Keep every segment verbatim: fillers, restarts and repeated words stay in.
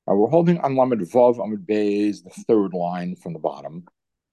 Uh, we're holding on Lamed Vav Amud Beis, the third line from the bottom.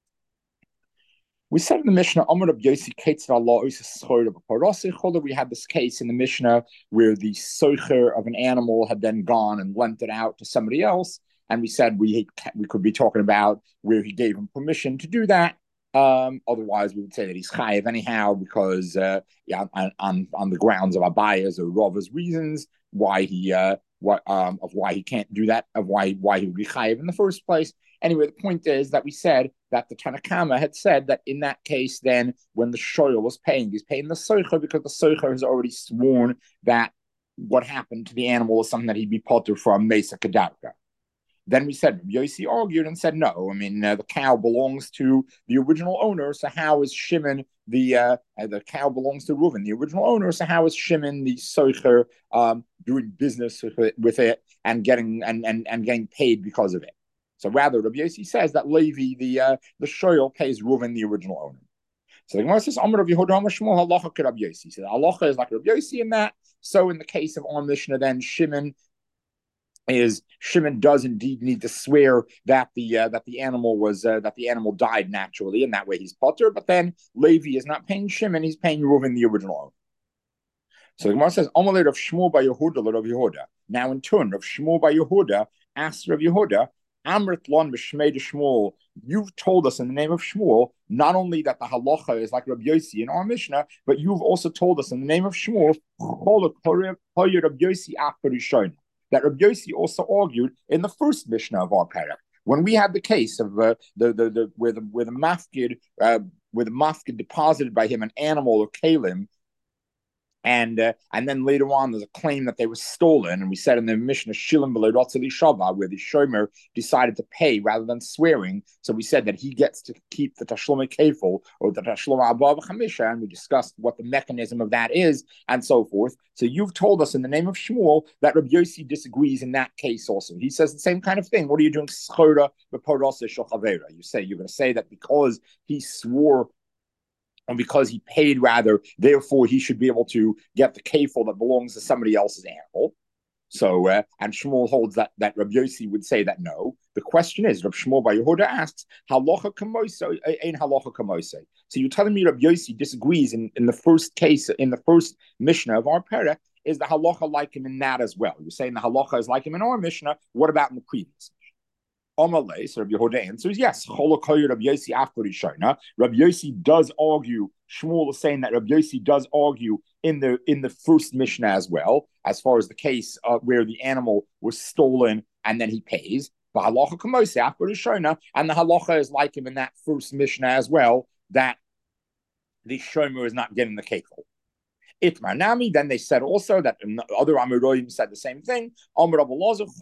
We said in the Mishnah, Amud Rab Yosi Ketzer Allah Oisas of a Parasi. We had this case in the Mishnah where the soicher of an animal had then gone and lent it out to somebody else, and we said we we could be talking about where he gave him permission to do that. Um, otherwise, we would say that he's chayiv anyhow because uh, yeah, on, on on the grounds of Abaya's or Rava's reasons why he uh, what um of why he can't do that, of why why he would be chayiv in the first place. Anyway, the point is that we said that the Tanakama had said that in that case, then when the shoyl was paying, he's paying the soicher because the soicher has already sworn that what happened to the animal is something that he'd be potter from Mesa Kedarka. Then we said, Yossi argued and said, no, I mean, uh, the cow belongs to the original owner, so how is Shimon, the uh, the cow belongs to Reuven, the original owner, so how is Shimon, the soicher, um, doing business with it, with it and getting and, and, and getting paid because of it? So rather, Rabbi Yossi says that Levi, the uh, the shoyl, pays Reuven, the original owner. So the Gemara says, Amar Rav Yehuda Amar Shmuel halacha ke Rabbi Yossi. So the halacha is like Rabbi Yossi in that. So in the case of our Mishnah, then Shimon is Shimon does indeed need to swear that the uh, that the animal was uh, that the animal died naturally, and that way he's potter. But then Levi is not paying Shimon; he's paying Reuven, the original owner. So the Gemara says, Amalei Rav Shmuel by Yehuda Rav Yehuda. Now in turn, Rav Shmuel by Yehuda asks Rav Yehuda, Amrit lon b'shmei de Shmuel. You've told us in the name of Shmuel not only that the halacha is like Rabbi Yossi in our Mishnah, but you've also told us in the name of Shmuel that Rabbi Yossi also argued in the first Mishnah of our parak when we had the case of uh, the, the the where the where the mafkid uh, where the mafkid deposited by him an animal or kalim. And uh, and then later on, there's a claim that they were stolen. And we said in the Mishnah, Shilim B'Leirotzeli Shava, where the Shomer decided to pay rather than swearing. So we said that he gets to keep the Tashloma Kefil or the Tashloma Abba Chamisha. And we discussed what the mechanism of that is and so forth. So you've told us in the name of Shmuel that Rabbi Yossi disagrees in that case also. He says the same kind of thing. What are you doing? You say, you're going to say that because he swore and because he paid rather, therefore he should be able to get the kefil that belongs to somebody else's animal. So, uh, and Shmuel holds that that Rabbi Yossi would say that no. The question is, Rabbi Shmuel by Yehuda asks, halacha kamoso, ain't halacha kamose. So you're telling me Rabbi Yossi disagrees in, in the first case, in the first Mishnah of our parak, is the halacha like him in that as well? You're saying the halacha is like him in our Mishnah. What about in the previous? Amalei, so Rabbi Yehuda answers, yes, Cholokoy Rabbi Yossi after Rishona. Rabbi Yossi does argue, Shmuel is saying that Rabbi Yossi does argue in the in the first Mishnah as well, as far as the case uh, where the animal was stolen and then he pays. But halacha kamose after Rishona, and the halacha is like him in that first Mishnah as well, that the shomer is not getting the kefil. Itmar Nami, then they said also that other Amiroim said the same thing. However, Rabbi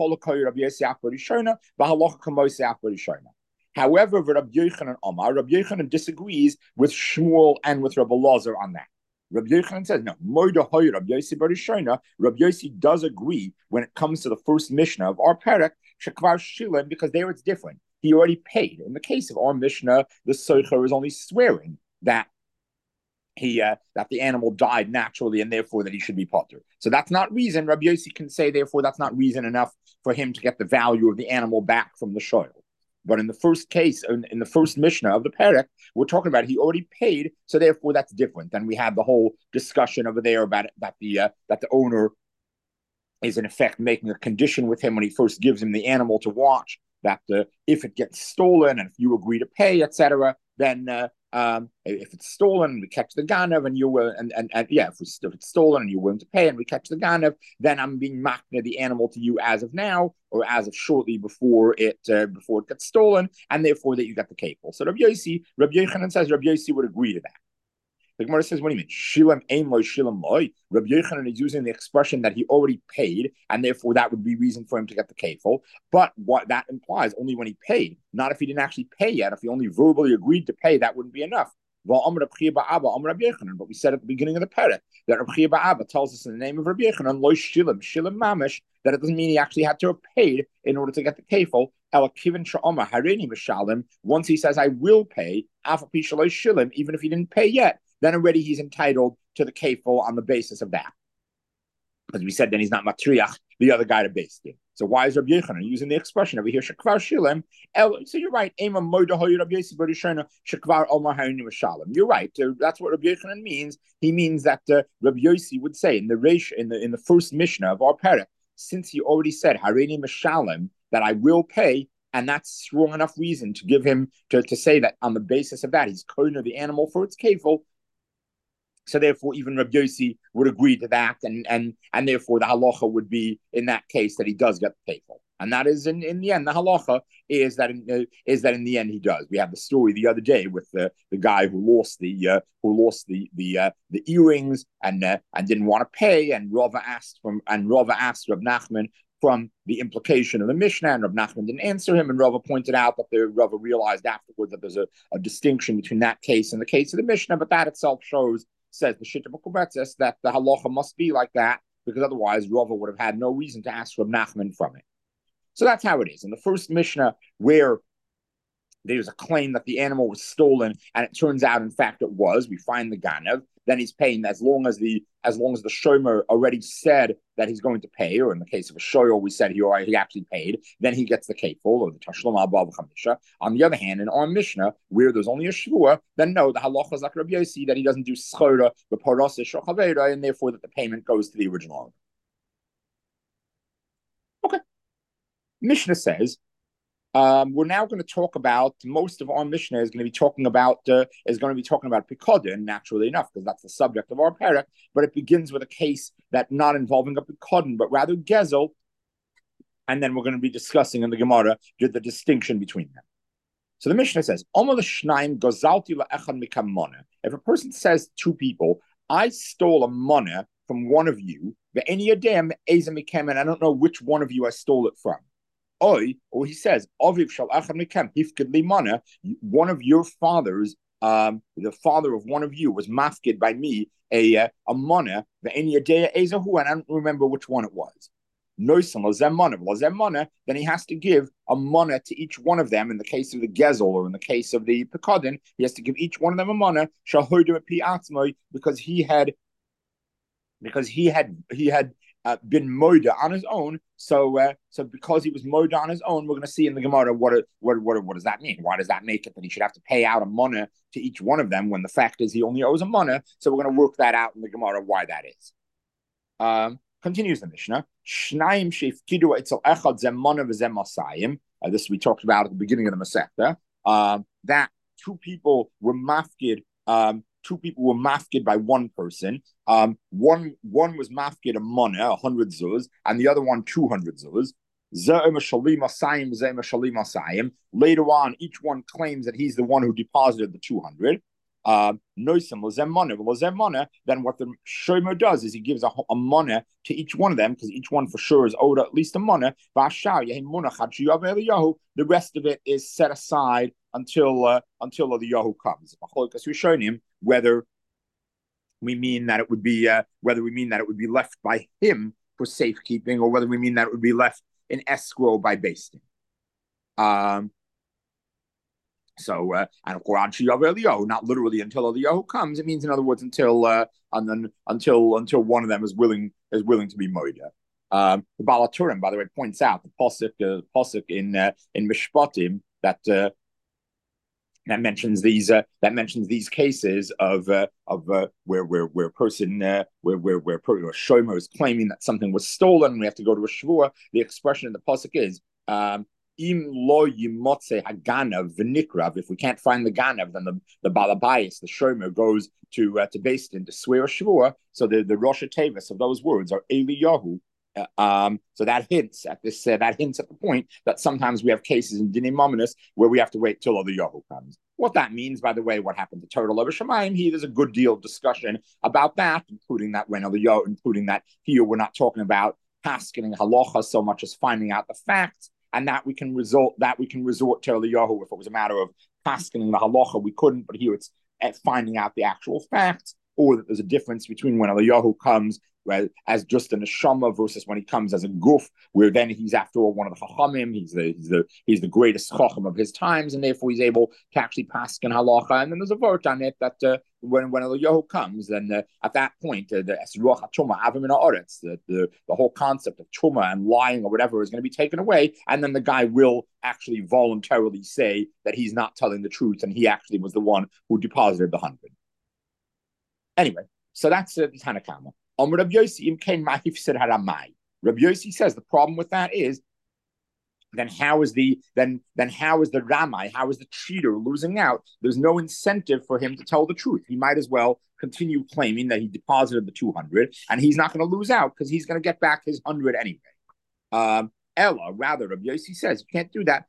Yochanan Omar, Rabbi Yochanan disagrees with Shmuel and with Rabbi Lazar on that. Rabbi Yochanan says, no, Rabbi Yossi does agree when it comes to the first Mishnah of our parak, Shekvar Shilim, because there it's different. He already paid. In the case of our Mishnah, the Soicher is only swearing that he uh, that the animal died naturally and therefore that he should be potter. So that's not reason. Rabbi Yossi can say, therefore, that's not reason enough for him to get the value of the animal back from the shoyl. But in the first case, in, in the first Mishnah of the parak, we're talking about he already paid, so therefore that's different. Then we have the whole discussion over there about it, that the uh, that the owner is in effect making a condition with him when he first gives him the animal to watch, that uh, if it gets stolen and if you agree to pay, et cetera, then uh, um, if it's stolen, we catch the ganav, and you will, and, and, and yeah, if, we, if it's stolen and you're willing to pay, and we catch the ganav, then I'm being makna the animal to you as of now, or as of shortly before it uh, before it gets stolen, and therefore that you got the kefil. So Rabbi Yossi, Rabbi Yochanan says Rabbi Yossi would agree to that. The Gemara says, what do you mean? Shilam ein loy, shilam loy. Rabbi Yochanan is using the expression that he already paid, and therefore that would be reason for him to get the kefil. But what that implies, only when he paid, not if he didn't actually pay yet. If he only verbally agreed to pay, that wouldn't be enough. But we said at the beginning of the parak that Rabbi Chia Ba'aba tells us in the name of Rabbi Yochanan, loy shilam, shilam mamish, that it doesn't mean he actually had to have paid in order to get the kefil. Once he says, I will pay, even if he didn't pay yet, then already he's entitled to the kefil on the basis of that. As we said, then he's not matriach, the other guy to base it. So why is Rabbi Yochanan using the expression over here? Shekvar shilem. So you're right. Ema moida hoy Rabbi Yossi b'rishona shekvar omar hayni mishalem. You're right. That's what Rabbi Yochanan means. He means that uh, Rabbi Yossi would say in the Reish, in the in the first Mishnah of our parak, since he already said harini mishalem, that I will pay, and that's strong enough reason to give him to, to say that on the basis of that he's kohen the animal for its kefil. So therefore, even Rabbi Yossi would agree to that, and and and therefore the halacha would be in that case that he does get the kefil, and that is in, in the end the halacha is that in, uh, is that in the end he does. We have the story the other day with the, the guy who lost the uh, who lost the the uh, the earrings and uh, and didn't want to pay, and Rava asked from and Rava asked Rab Nachman from the implication of the Mishnah, and Rab Nachman didn't answer him, and Rava pointed out that the Rava realized afterwards that there's a, a distinction between that case and the case of the Mishnah, but that itself shows. Says the Shitta B'Kubetzes that the halacha must be like that, because otherwise Rava would have had no reason to ask Rab Nachman from it. So that's how it is. In the first Mishnah, where there's a claim that the animal was stolen, and it turns out, in fact, it was, we find the Ganav, then he's paying as long as the as long as the shomer already said that he's going to pay, or in the case of a shoyer, we said he already he actually paid, then he gets the kefil, or the tashlum al chamisha. On the other hand, in our Mishnah, where there's only a shvua, then no, the halacha is like Rabbi Yossi, that he doesn't do schora, the parasa shochavera, and therefore that the payment goes to the original owner. Okay. Mishnah says, Um, we're now going to talk about, most of our Mishnah is going to be talking about uh, is going to be talking about Pekodin, naturally enough, because that's the subject of our parak. But it begins with a case that not involving a Pekodin, but rather Gezel, and then we're going to be discussing in the Gemara the distinction between them. So the Mishnah says, if a person says to two people, I stole a mana from one of you, and I don't know which one of you I stole it from. Oy, or he says, Aviv shal achad mikem hifkid li mana, one of your fathers, um, the father of one of you was mafkid by me a uh, a mana, the ezahu, and I don't remember which one it was. Noisan lazem mana, lazem mana, then he has to give a mana to each one of them. In the case of the gezel, or in the case of the pekodin, he has to give each one of them a mana, shahodim pi atzmoi, because he had, because he had he had. Uh, been moida on his own, so uh, so because he was moida on his own, we're going to see in the Gemara what, what what what does that mean? Why does that make it that he should have to pay out a mana to each one of them when the fact is he only owes a mana? So we're going to work that out in the Gemara why that is. Um, continues the Mishnah. Shnaim sheifkidu etzel echad zem mana v'zem masayim. This we talked about at the beginning of the Masechta. Um, that two people were mafkid. Um, Two people were mafkid by one person. Um, one one was mafkid a mana, a hundred zuz, and the other one two hundred zuz. Later on, each one claims that he's the one who deposited the two hundred. Um, then what the shomer does is he gives a, a mana to each one of them, because each one for sure is owed at least a mana. The rest of it is set aside until uh, until the Yahu comes. Because we've shown him whether we mean that it would be uh, whether we mean that it would be left by him for safekeeping, or whether we mean that it would be left in escrow by basting. Um, So, uh, and of course, not literally until Eliyahu comes. It means, in other words, until uh, and then until until one of them is willing is willing to be moida. Um, the Baal HaTurim, by the way, points out the posuk uh, posuk in uh, in Mishpatim that uh, that mentions these uh, that mentions these cases of uh, of uh, where where where a person uh, where where where a shomer is claiming that something was stolen and we have to go to a shvua. The expression in the posuk is. Um, Im lo yimotze haganav v'nikrav. If we can't find the ganav, then the the balabayis, the shomer, goes to uh, to Beis Din to swear a shvua. So the the Rosh Tevis of those words are Eliyahu. Uh, um, so that hints at this. Uh, that hints at the point that sometimes we have cases in Dinei Mamonos where we have to wait till Eliyahu comes. What that means, by the way, what happened to Torah Lev Shemayim, he there's a good deal of discussion about that, including that when Eliyahu, including that here we're not talking about paskening halacha so much as finding out the facts. And that we can resort that we can resort to Eliyahu if it was a matter of paskening the halacha, we couldn't. But here it's at finding out the actual facts, or that there's a difference between when Eliyahu comes where, as just a neshama versus when he comes as a guf, where then he's after all one of the chachamim. He's the he's the he's the greatest chacham of his times, and therefore he's able to actually pasken halacha. And then there's a vort on it that uh, when when Eliyahu comes, then uh, at that point, uh, the Ruach HaTruma Avim in Haaretz, the, the the whole concept of truma and lying or whatever is going to be taken away, and then the guy will actually voluntarily say that he's not telling the truth and he actually was the one who deposited the hundred. Anyway, so that's uh, the Tanakama. Um, Rabbi Yossi imkein ma'hif said haramai. Rabbi Yossi says the problem with that is, then how is the then then how is the Ramai, how is the cheater losing out? There's no incentive for him to tell the truth. He might as well continue claiming that he deposited the two hundred, and he's not going to lose out because he's going to get back his one hundred anyway. Um, Ella, rather, Rabbi Yossi says you can't do that.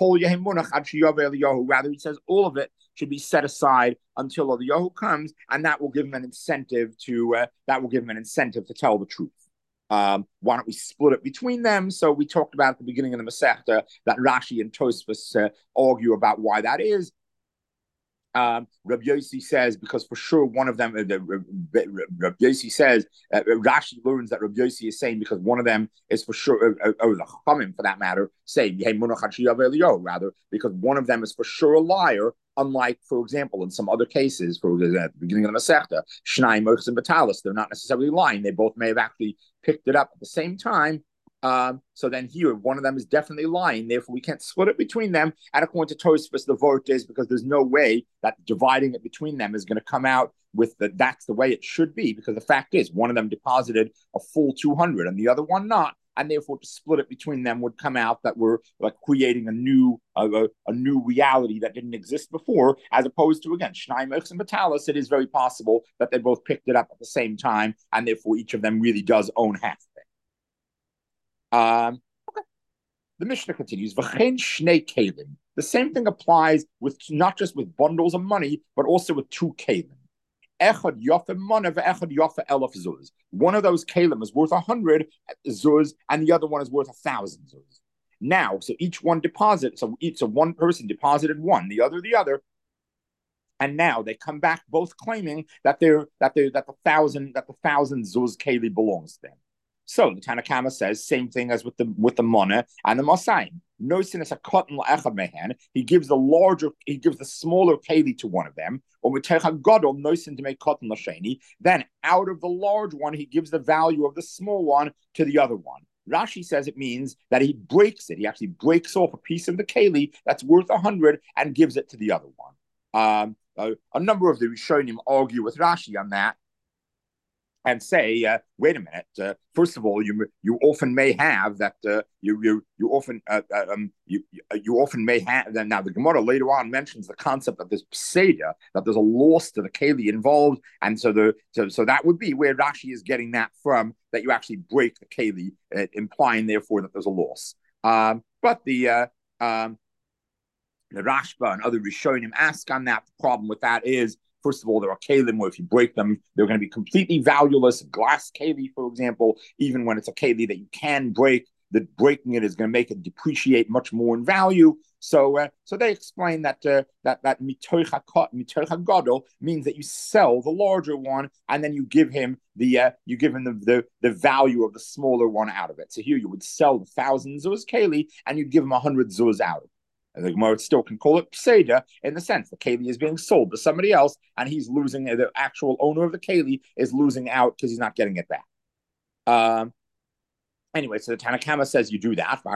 Rather, he says all of it should be set aside until Eliyahu comes, and that will give him an incentive to uh, that will give him an incentive to tell the truth. Um, why don't we split it between them? So we talked about at the beginning of the Masechta that Rashi and Tosfos uh, argue about why that is. Um, Rabbi Yossi says because for sure one of them, uh, the, Rabbi Yossi says, uh, Rashi learns that Rabbi Yossi is saying because one of them is for sure, uh, uh, the Chachamim for that matter, say, rather, because one of them is for sure a liar, unlike, for example, in some other cases, for at the beginning of the Masechta, Shnai, Mochs, and Batalis, they're not necessarily lying. They both may have actually picked it up at the same time. Um, so then here, one of them is definitely lying. Therefore, we can't split it between them. And according to Tosfos, the vote is because there's no way that dividing it between them is going to come out with the, that's the way it should be. Because the fact is, one of them deposited a full two hundred and the other one not. And therefore, to split it between them would come out that we're like creating a new uh, a, a new reality that didn't exist before, as opposed to, again, Shnai, Mochs, and Batalis, it is very possible that they both picked it up at the same time. And therefore, each of them really does own half of it. Um, okay. The Mishnah continues. V'chein shnei kelim. The same thing applies with not just with bundles of money, but also with two kelim. Echad yofa mana ve'echad yofa elef zuz. One of those kelim is worth a hundred zuz, and the other one is worth a thousand zuz. Now, so each one deposit, so each so one person deposited one, the other the other, and now they come back both claiming that they're that they that the thousand that the thousand zuz keli belongs to them. So the Tanakama says same thing as with the with the mana and the masayim. No sin is a cotton la'echad mehen. He gives the larger, he gives the smaller keli to one of them. Or mitecha gadol no sin to make cotton l'sheni. Then out of the large one, he gives the value of the small one to the other one. Rashi says it means that he breaks it. He actually breaks off a piece of the keli that's worth a hundred and gives it to the other one. Um, a, a number of the Rishonim argue with Rashi on that. And say, uh, wait a minute. Uh, first of all, you you often may have that. Uh, you you you often uh, um you you often may have. Now the Gemara later on mentions the concept of this pseudo, that there's a loss to the keli involved, and so the so, so that would be where Rashi is getting that from. That you actually break the keli, uh, implying therefore that there's a loss. Um, but the uh, um, the Rashba and other Rishonim ask on that. The problem with that is, first of all, there are kelim where if you break them, they're going to be completely valueless. Glass keli, for example, even when it's a keli that you can break, that breaking it is going to make it depreciate much more in value. So, uh, so they explain that uh, that that mitocha gadol means that you sell the larger one and then you give him the uh, you give him the, the the value of the smaller one out of it. So here you would sell the thousand zuz keli and you'd give him a hundred zuz out of it. And the Gemara still can call it pseudo in the sense the keli is being sold to somebody else, and he's losing. The actual owner of the keli is losing out because he's not getting it back. Um. Anyway, so the Tanakama says you do that.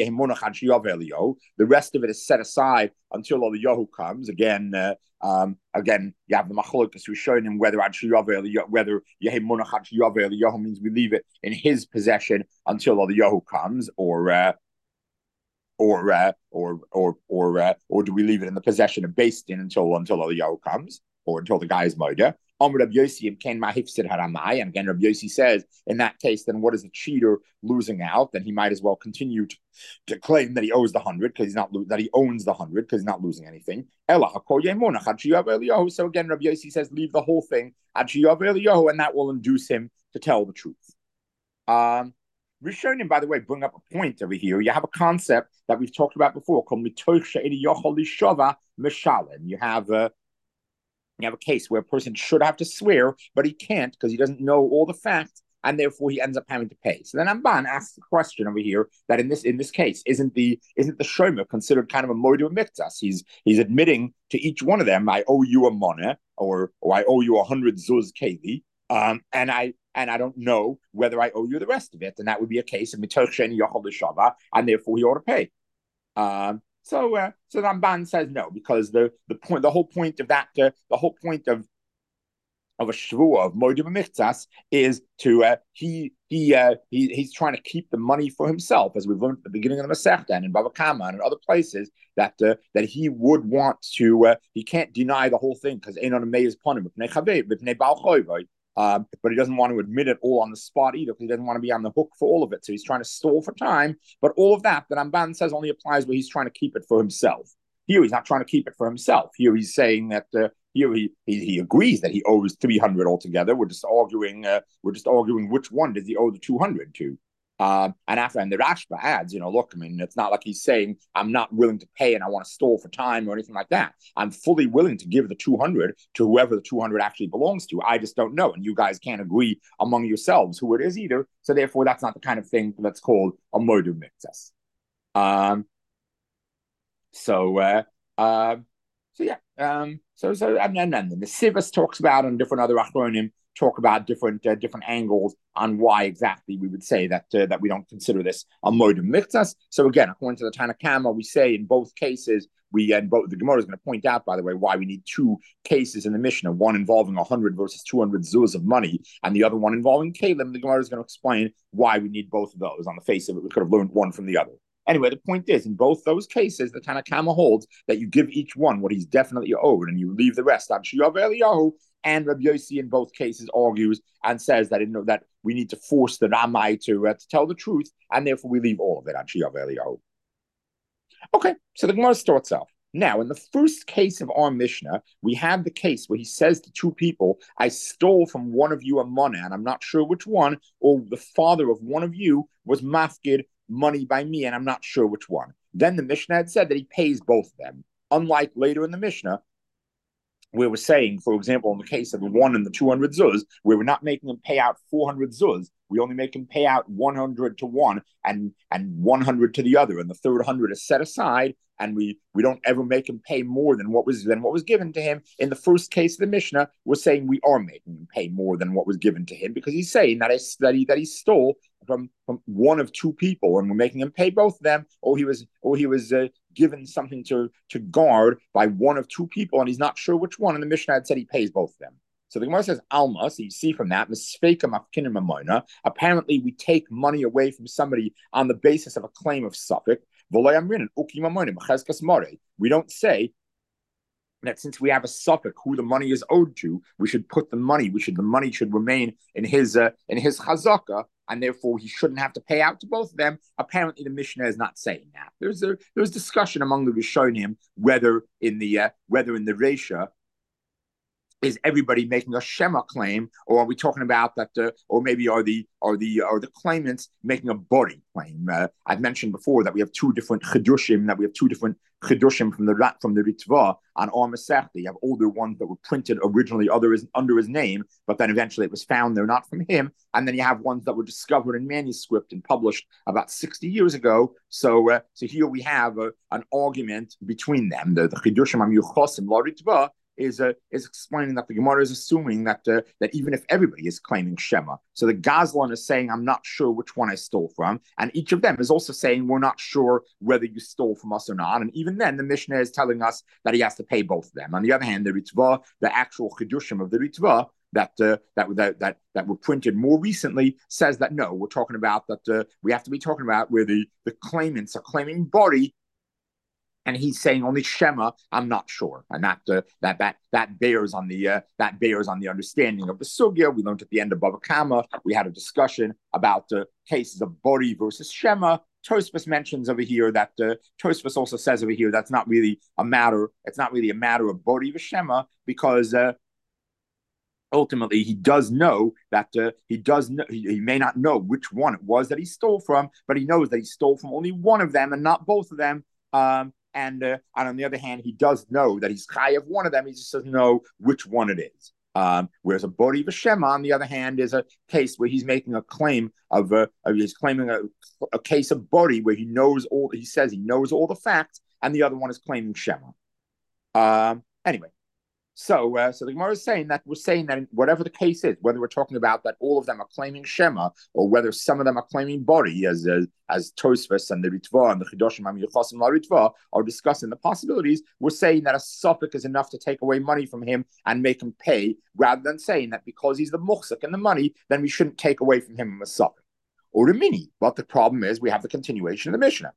The rest of it is set aside until Eliyahu comes. Again, uh, um, again, you have the machlokas who's showing him whether whether Eliyahu means we leave it in his possession until Eliyahu comes, or. Uh, Or, uh, or, or, or, uh, or do we leave it in the possession of Beis Din until until Eliyahu comes, or until the guy is murdered? And again, Rabbi Yossi says, in that case, then what is the cheater losing out? Then he might as well continue to, to claim that he owes the hundred because he's not lo- that he owns the hundred because he's not losing anything. So again, Rabbi Yossi says, leave the whole thing at Eliyahu, and that will induce him to tell the truth. Um. Rishonim, by the way, bring up a point over here. You have a concept that we've talked about before called mitoch she'edi yochol lishova mishalem. You have a you have a case where a person should have to swear, but he can't because he doesn't know all the facts, and therefore he ends up having to pay. So then Amban asks the question over here that in this in this case, isn't the isn't the shomer considered kind of a modu miktas? He's he's admitting to each one of them, I owe you a money, or or I owe you a hundred zuz keli, um, and I and I don't know whether I owe you the rest of it, and that would be a case of mitoch sheni yachol l'shava, and therefore he ought to pay. Um, so uh, so Ramban says no, because the the point, the whole point of that, uh, the whole point of of a shvua of moedim michzas is to uh, he he uh, he he's trying to keep the money for himself, as we've learned at the beginning of the Masechta and in Bava Kama and in other places that uh, that he would want to. Uh, he can't deny the whole thing because ain't on a meis panim um, but he doesn't want to admit it all on the spot either, because he doesn't want to be on the hook for all of it. So he's trying to stall for time. But all of that, that Ramban says, only applies where he's trying to keep it for himself. Here, he's not trying to keep it for himself. Here, he's saying that uh, here he, he he agrees that he owes three hundred altogether. We're just arguing. Uh, we're just arguing which one does he owe the two hundred to. Um, and after, and the Rashba adds, you know, look, I mean, it's not like he's saying I'm not willing to pay and I want to stall for time or anything like that. I'm fully willing to give the two hundred to whoever the two hundred actually belongs to. I just don't know, and you guys can't agree among yourselves who it is either. So therefore, that's not the kind of thing that's called a murder mixus. Um. So, uh, uh, so yeah. Um. So, so, and then, and then the Sivas talks about, and different other achronim talk about different uh, different angles on why exactly we would say that uh, that we don't consider this a modem mitzvah. So again, according to the Tanna Kama, we say in both cases, we and both the Gemara is going to point out, by the way, why we need two cases in the Mishnah, one involving one hundred versus two hundred zuz of money, and the other one involving kalim. The Gemara is going to explain why we need both of those. On the face of it, we could have learned one from the other. Anyway, the point is, in both those cases, the Tanna Kama holds that you give each one what he's definitely owed, and you leave the rest on Shiyav Eliyahu. And Rabbi Yossi in both cases argues and says that, you know, that we need to force the Ramai to, uh, to tell the truth, and therefore we leave all of it on Shiyav Eliyahu. Okay, so the Gemara starts off. Now, in the first case of our Mishnah, we have the case where he says to two people, I stole from one of you a money, and I'm not sure which one, or the father of one of you was mafkid money by me, and I'm not sure which one. Then the Mishnah had said that he pays both of them. Unlike later in the Mishnah, where we're saying, for example, in the case of the one and the two hundred zuz, where we're not making him pay out four hundred zuz, we only make him pay out one hundred to one and, and one hundred to the other, and the third one hundred is set aside, and we, we don't ever make him pay more than what was than what was given to him. In the first case of the Mishnah, we're saying we are making him pay more than what was given to him, because he's saying that, that, he, that he stole from, from one of two people, and we're making him pay both of them, or he was or he was uh, given something to, to guard by one of two people, and he's not sure which one, and the Mishnah had said he pays both of them. So the Gemara says, Alma, so you see from that, apparently we take money away from somebody on the basis of a claim of suffix. We don't say that since we have a suffix who the money is owed to, we should put the money, we should the money should remain in his uh, in his chazaka, and therefore he shouldn't have to pay out to both of them. Apparently, the Mishnah is not saying that. There's a there's discussion among the Rishonim whether in the uh, whether in the Reisha is everybody making a Shema claim, or are we talking about that, uh, or maybe are the are the are the claimants making a body claim? Uh, I've mentioned before that we have two different chidushim, that we have two different chidushim from the from the Ritva on our Masechta. You have older ones that were printed originally other his, under his name, but then eventually it was found they're not from him, and then you have ones that were discovered in manuscript and published about sixty years ago. So, uh, so here we have uh, an argument between them. The the chidushim am yuchosim la Ritva is uh, is explaining that the Gemara is assuming that uh, that even if everybody is claiming Shema, so the Gazlan is saying, I'm not sure which one I stole from, and each of them is also saying, we're not sure whether you stole from us or not, and even then the Mishnah is telling us that he has to pay both of them. On the other hand, the Ritva, the actual Chidushim of the Ritva, that, uh, that that that that were printed more recently, says that no, we're talking about that uh, we have to be talking about where the, the claimants are claiming body, and he's saying only Shema. I'm not sure, and that uh, that that that bears on the uh, that bears on the understanding of the sugya. We learned at the end of Bava Kama, we had a discussion about uh, cases of body versus Shema. Tosfos mentions over here that uh, Tosfos also says over here that's not really a matter. It's not really a matter of body versus Shema, because Uh, ultimately, he does know that uh, he does know, he, he may not know which one it was that he stole from, but he knows that he stole from only one of them and not both of them. Um, and, uh, and on the other hand, he does know that he's chai of one of them. He just doesn't know which one it is. Um, whereas a bori v'shema, on the other hand, is a case where he's making a claim of, uh, of he's claiming a, a case of bori where he knows all. He says he knows all the facts, and the other one is claiming shema. Um, anyway. So, uh, so the Gemara is saying that we're saying that in whatever the case is, whether we're talking about that all of them are claiming Shema, or whether some of them are claiming Bori, as as, as Tosfos and the Ritva and the Chidoshim Amiyachasim La Ritva are discussing the possibilities, we're saying that a suffix is enough to take away money from him and make him pay, rather than saying that because he's the muhsik and the money, then we shouldn't take away from him a suffix or a mini. But the problem is we have the continuation of the Mishnah.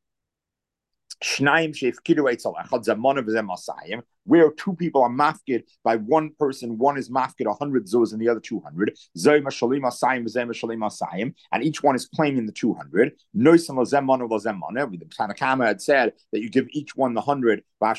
Where two people are mafkid by one person, one is mafkid one hundred zuz and the other two hundred. And each one is claiming the two hundred. The Tanakama had said that you give each one the one hundred, and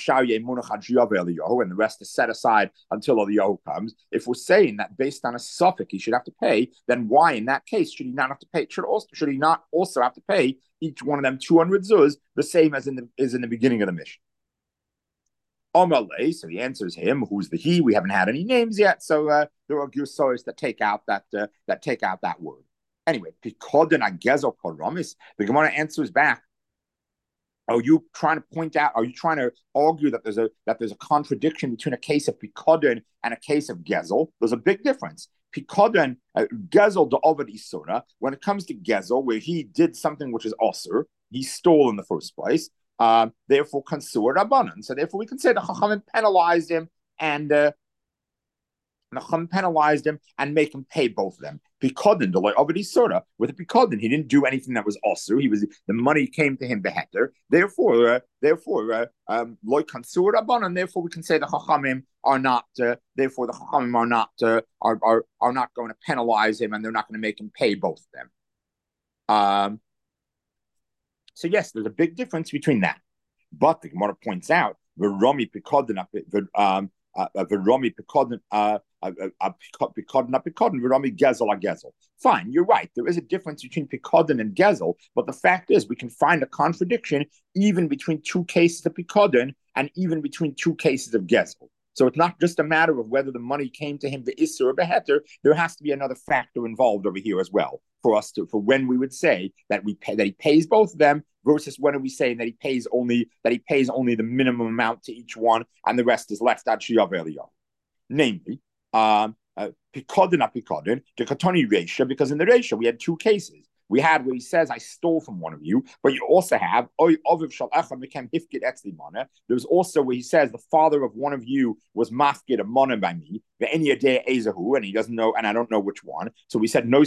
the rest is set aside until Eliyahu comes. If we're saying that based on a suffix he should have to pay, then why in that case should he not have to pay? Should also should he not also have to pay each one of them two hundred zuz, the same as in the is in the beginning of the mission? Omalei, so the answer is him. Who's the he? We haven't had any names yet, so uh, there are Gursois that take out that uh, that take out that word. Anyway, Pikodin Agezo Koromis. The Gemara answers back. Are you trying to point out? Are you trying to argue that there's a that there's a contradiction between a case of Pikodin and a case of Gezel? There's a big difference. Pikodin, uh, Gezel de Ovid Isura. When it comes to Gezel, where he did something which is osur, he stole in the first place. Uh, therefore, consumer rabbanon. So therefore, we can say the Chachamim penalized him, and uh, the Chachamim penalized him and make him pay both of them. Pikodin, the Ovid Isura, with a Pikodin, he didn't do anything that was osur. He was the money came to him beheter. Therefore, uh, therefore, uh, um, loy consumer rabbanon. Therefore, we can say the Chachamim are not. Uh, therefore, the Chachamim are not uh, are are are not going to penalize him, and they're not going to make him pay both of them. Um. So yes, there's a big difference between that. But the Gemara points out the Romi Pikodin, um, the Romi Pikodin, uh, Pikodin, Pikodin, Romi Gezel, Gezel. Fine, you're right. There is a difference between Pikodin and Gezel, but the fact is we can find a contradiction even between two cases of Pikodin and even between two cases of Gezel. So it's not just a matter of whether the money came to him be'isser or beheter. There has to be another factor involved over here as well for us to for when we would say that we pay that he pays both of them versus when are we saying that he pays only that he pays only the minimum amount to each one and the rest is left at shiyav eliyah. Namely, um, uh, pikodin apikodin, the katoni reisha, because in the reisha we had two cases. We had where he says, I stole from one of you, but you also have, there's also where he says, the father of one of you was mafkid a mana by me, and he doesn't know, and I don't know which one. So we said, no,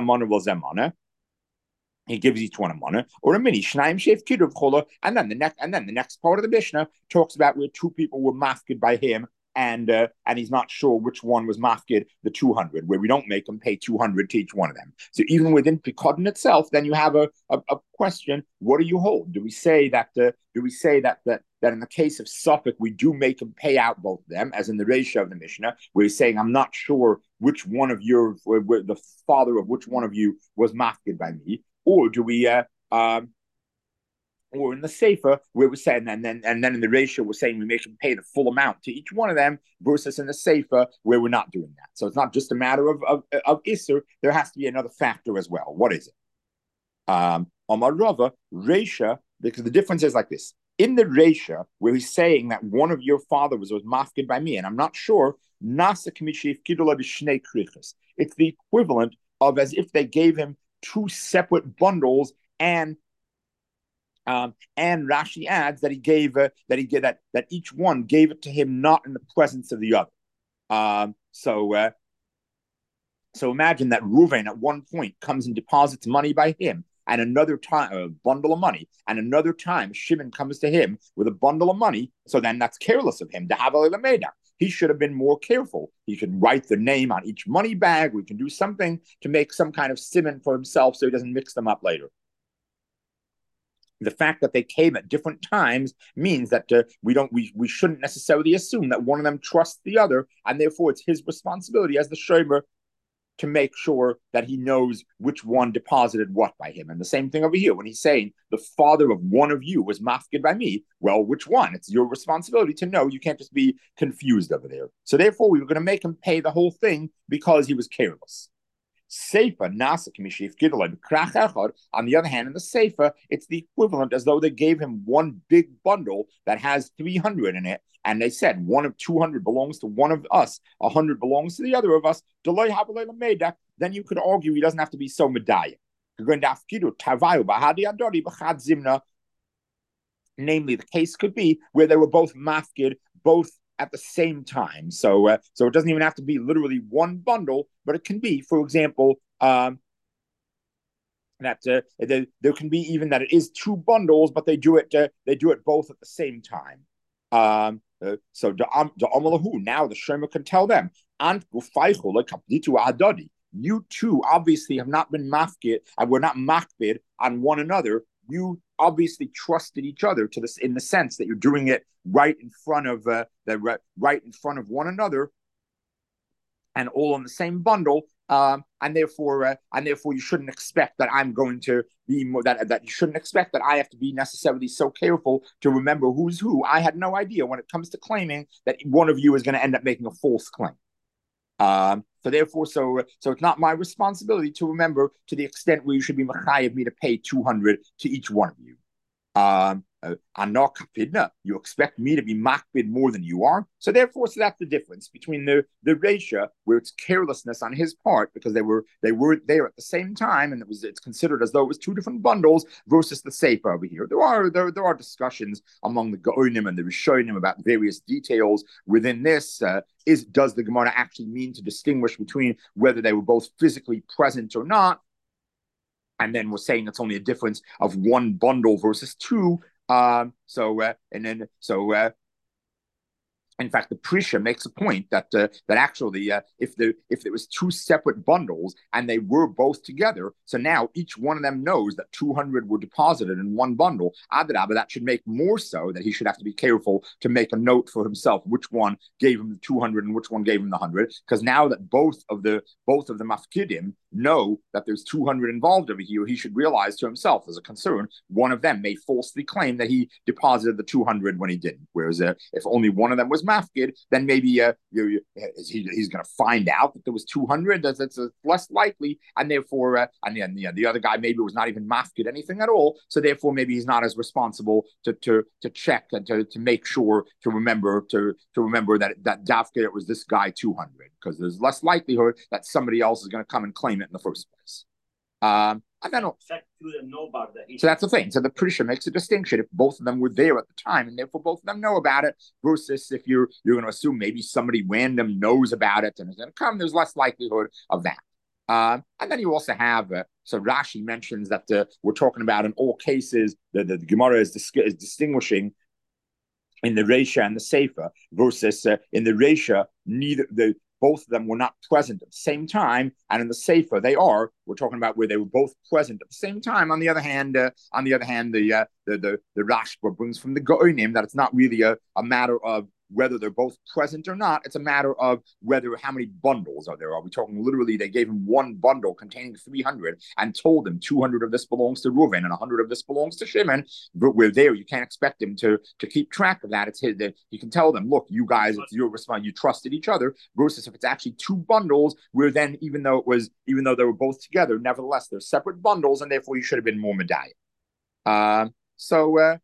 he gives each one a mana, or a mini, and then the next, and then the next part of the Mishnah talks about where two people were mafkid by him, and uh, and he's not sure which one was mafkid, the two hundred, where we don't make them pay two hundred to each one of them. So even within Pikodin itself, then you have a, a, a question, what do you hold? Do we say that uh, do we say that, that that in the case of Suffolk, we do make them pay out both of them, as in the ratio of the Mishnah, where he's saying, I'm not sure which one of your, where the father of which one of you was mafkid by me, or do we, uh, um, or in the Sefer, where we're saying, and then and then in the ratio, we're saying we make them pay the full amount to each one of them, versus in the Sefer, where we're not doing that. So it's not just a matter of, of, of Isser, there has to be another factor as well. What is it? Um, Amar Rava, Resha, because the difference is like this. In the Resha, where he's saying that one of your fathers was, was mafkid by me, and I'm not sure, Nasa Kamishi Kidula B'Shnei Krichas. It's the equivalent of as if they gave him two separate bundles, and Um, and Rashi adds that he gave uh, that he gave that that each one gave it to him not in the presence of the other. Um, so uh, so imagine that Reuven at one point comes and deposits money by him, and another time a bundle of money, and another time Shimon comes to him with a bundle of money. So then that's careless of him. He should have been more careful. He should write the name on each money bag. We can do something to make some kind of simon for himself so he doesn't mix them up later. The fact that they came at different times means that uh, we don't we we shouldn't necessarily assume that one of them trusts the other, and therefore it's his responsibility as the shomer to make sure that he knows which one deposited what by him. And the same thing over here when he's saying the father of one of you was mafkid by me. Well, which one? It's your responsibility to know. You can't just be confused over there. So therefore, we were going to make him pay the whole thing because he was careless. Seifa nasa kimishif gidolay b'krach echad. On the other hand, in the Seifa, it's the equivalent as though they gave him one big bundle that has three hundred in it, and they said one of two hundred belongs to one of us, one hundred belongs to the other of us. Then you could argue he doesn't have to be so medayik. Namely, the case could be where they were both mafkid, both at the same time. So, uh, so it doesn't even have to be literally one bundle, but it can be, for example, um, that uh, there, there can be even that it is two bundles, but they do it uh, they do it both at the same time. Um, uh, so the Amalahu, now the Shema can tell them, you two obviously have not been mafkid and we're not mafkid on one another. You obviously trusted each other to this in the sense that you're doing it right in front of uh, the right in front of one another, and all in the same bundle. Um, and therefore, uh, and therefore, you shouldn't expect that I'm going to be more that that you shouldn't expect that I have to be necessarily so careful to remember who's who. I had no idea when it comes to claiming that one of you is going to end up making a false claim. Um, so therefore, so so it's not my responsibility to remember to the extent where you should be mechayev me to pay two hundred to each one of you. Um, uh, you expect me to be makbid more than you are. So therefore, so that's the difference between the the Reisha, where it's carelessness on his part because they were they were there at the same time, and it was it's considered as though it was two different bundles, versus the Seifa over here. There are there, there are discussions among the Gaonim and the Rishonim about various details within this. Uh, is does the Gemara actually mean to distinguish between whether they were both physically present or not? And then we're saying it's only a difference of one bundle versus two. Um, so uh, and then so uh, in fact, the Prisha makes a point that uh, that actually, uh, if the if there was two separate bundles and they were both together, so now each one of them knows that two hundred were deposited in one bundle. Adrabah, that should make more so that he should have to be careful to make a note for himself which one gave him the two hundred and which one gave him the one hundred, because now that both of the both of the mafkidim know that there's two hundred involved over here, he should realize to himself as a concern, one of them may falsely claim that he deposited the two hundred when he didn't. Whereas uh, if only one of them was mafkid, then maybe uh, you, you, he, he's going to find out that there was two hundred. That's, that's uh, less likely, and therefore, uh, and then yeah, the other guy maybe was not even mafkid anything at all. So therefore, maybe he's not as responsible to to to check and to to make sure to remember to to remember that that dafka it was this guy two hundred, because there's less likelihood that somebody else is going to come and claim it in the first place. Um, and then, so that's the thing. So the Prisha makes a distinction if both of them were there at the time, and therefore both of them know about it, versus if you're you're going to assume maybe somebody random knows about it and is going to come, there's less likelihood of that. Um, and then you also have, uh, so Rashi mentions that uh, we're talking about in all cases, the, the, the Gemara is, dis- is distinguishing in the Reisha and the Seifa, versus uh, in the Reisha, neither the both of them were not present at the same time, and in the Seifa they are. We're talking about where they were both present at the same time. On the other hand, uh, on the other hand, the uh, the the the Rashba brings from the Goinim that it's not really a, a matter of whether they're both present or not. It's a matter of whether how many bundles are there. Are we talking literally they gave him one bundle containing three hundred and told him two hundred of this belongs to Reuven and one hundred of this belongs to Shimon? But we're there. You can't expect him to to keep track of that. It's his. He can tell them, look, you guys, it's your response. You trusted each other. Versus if it's actually two bundles, where then even though it was even though they were both together, nevertheless they're separate bundles, and therefore you should have been more medayik. Um. So. Uh,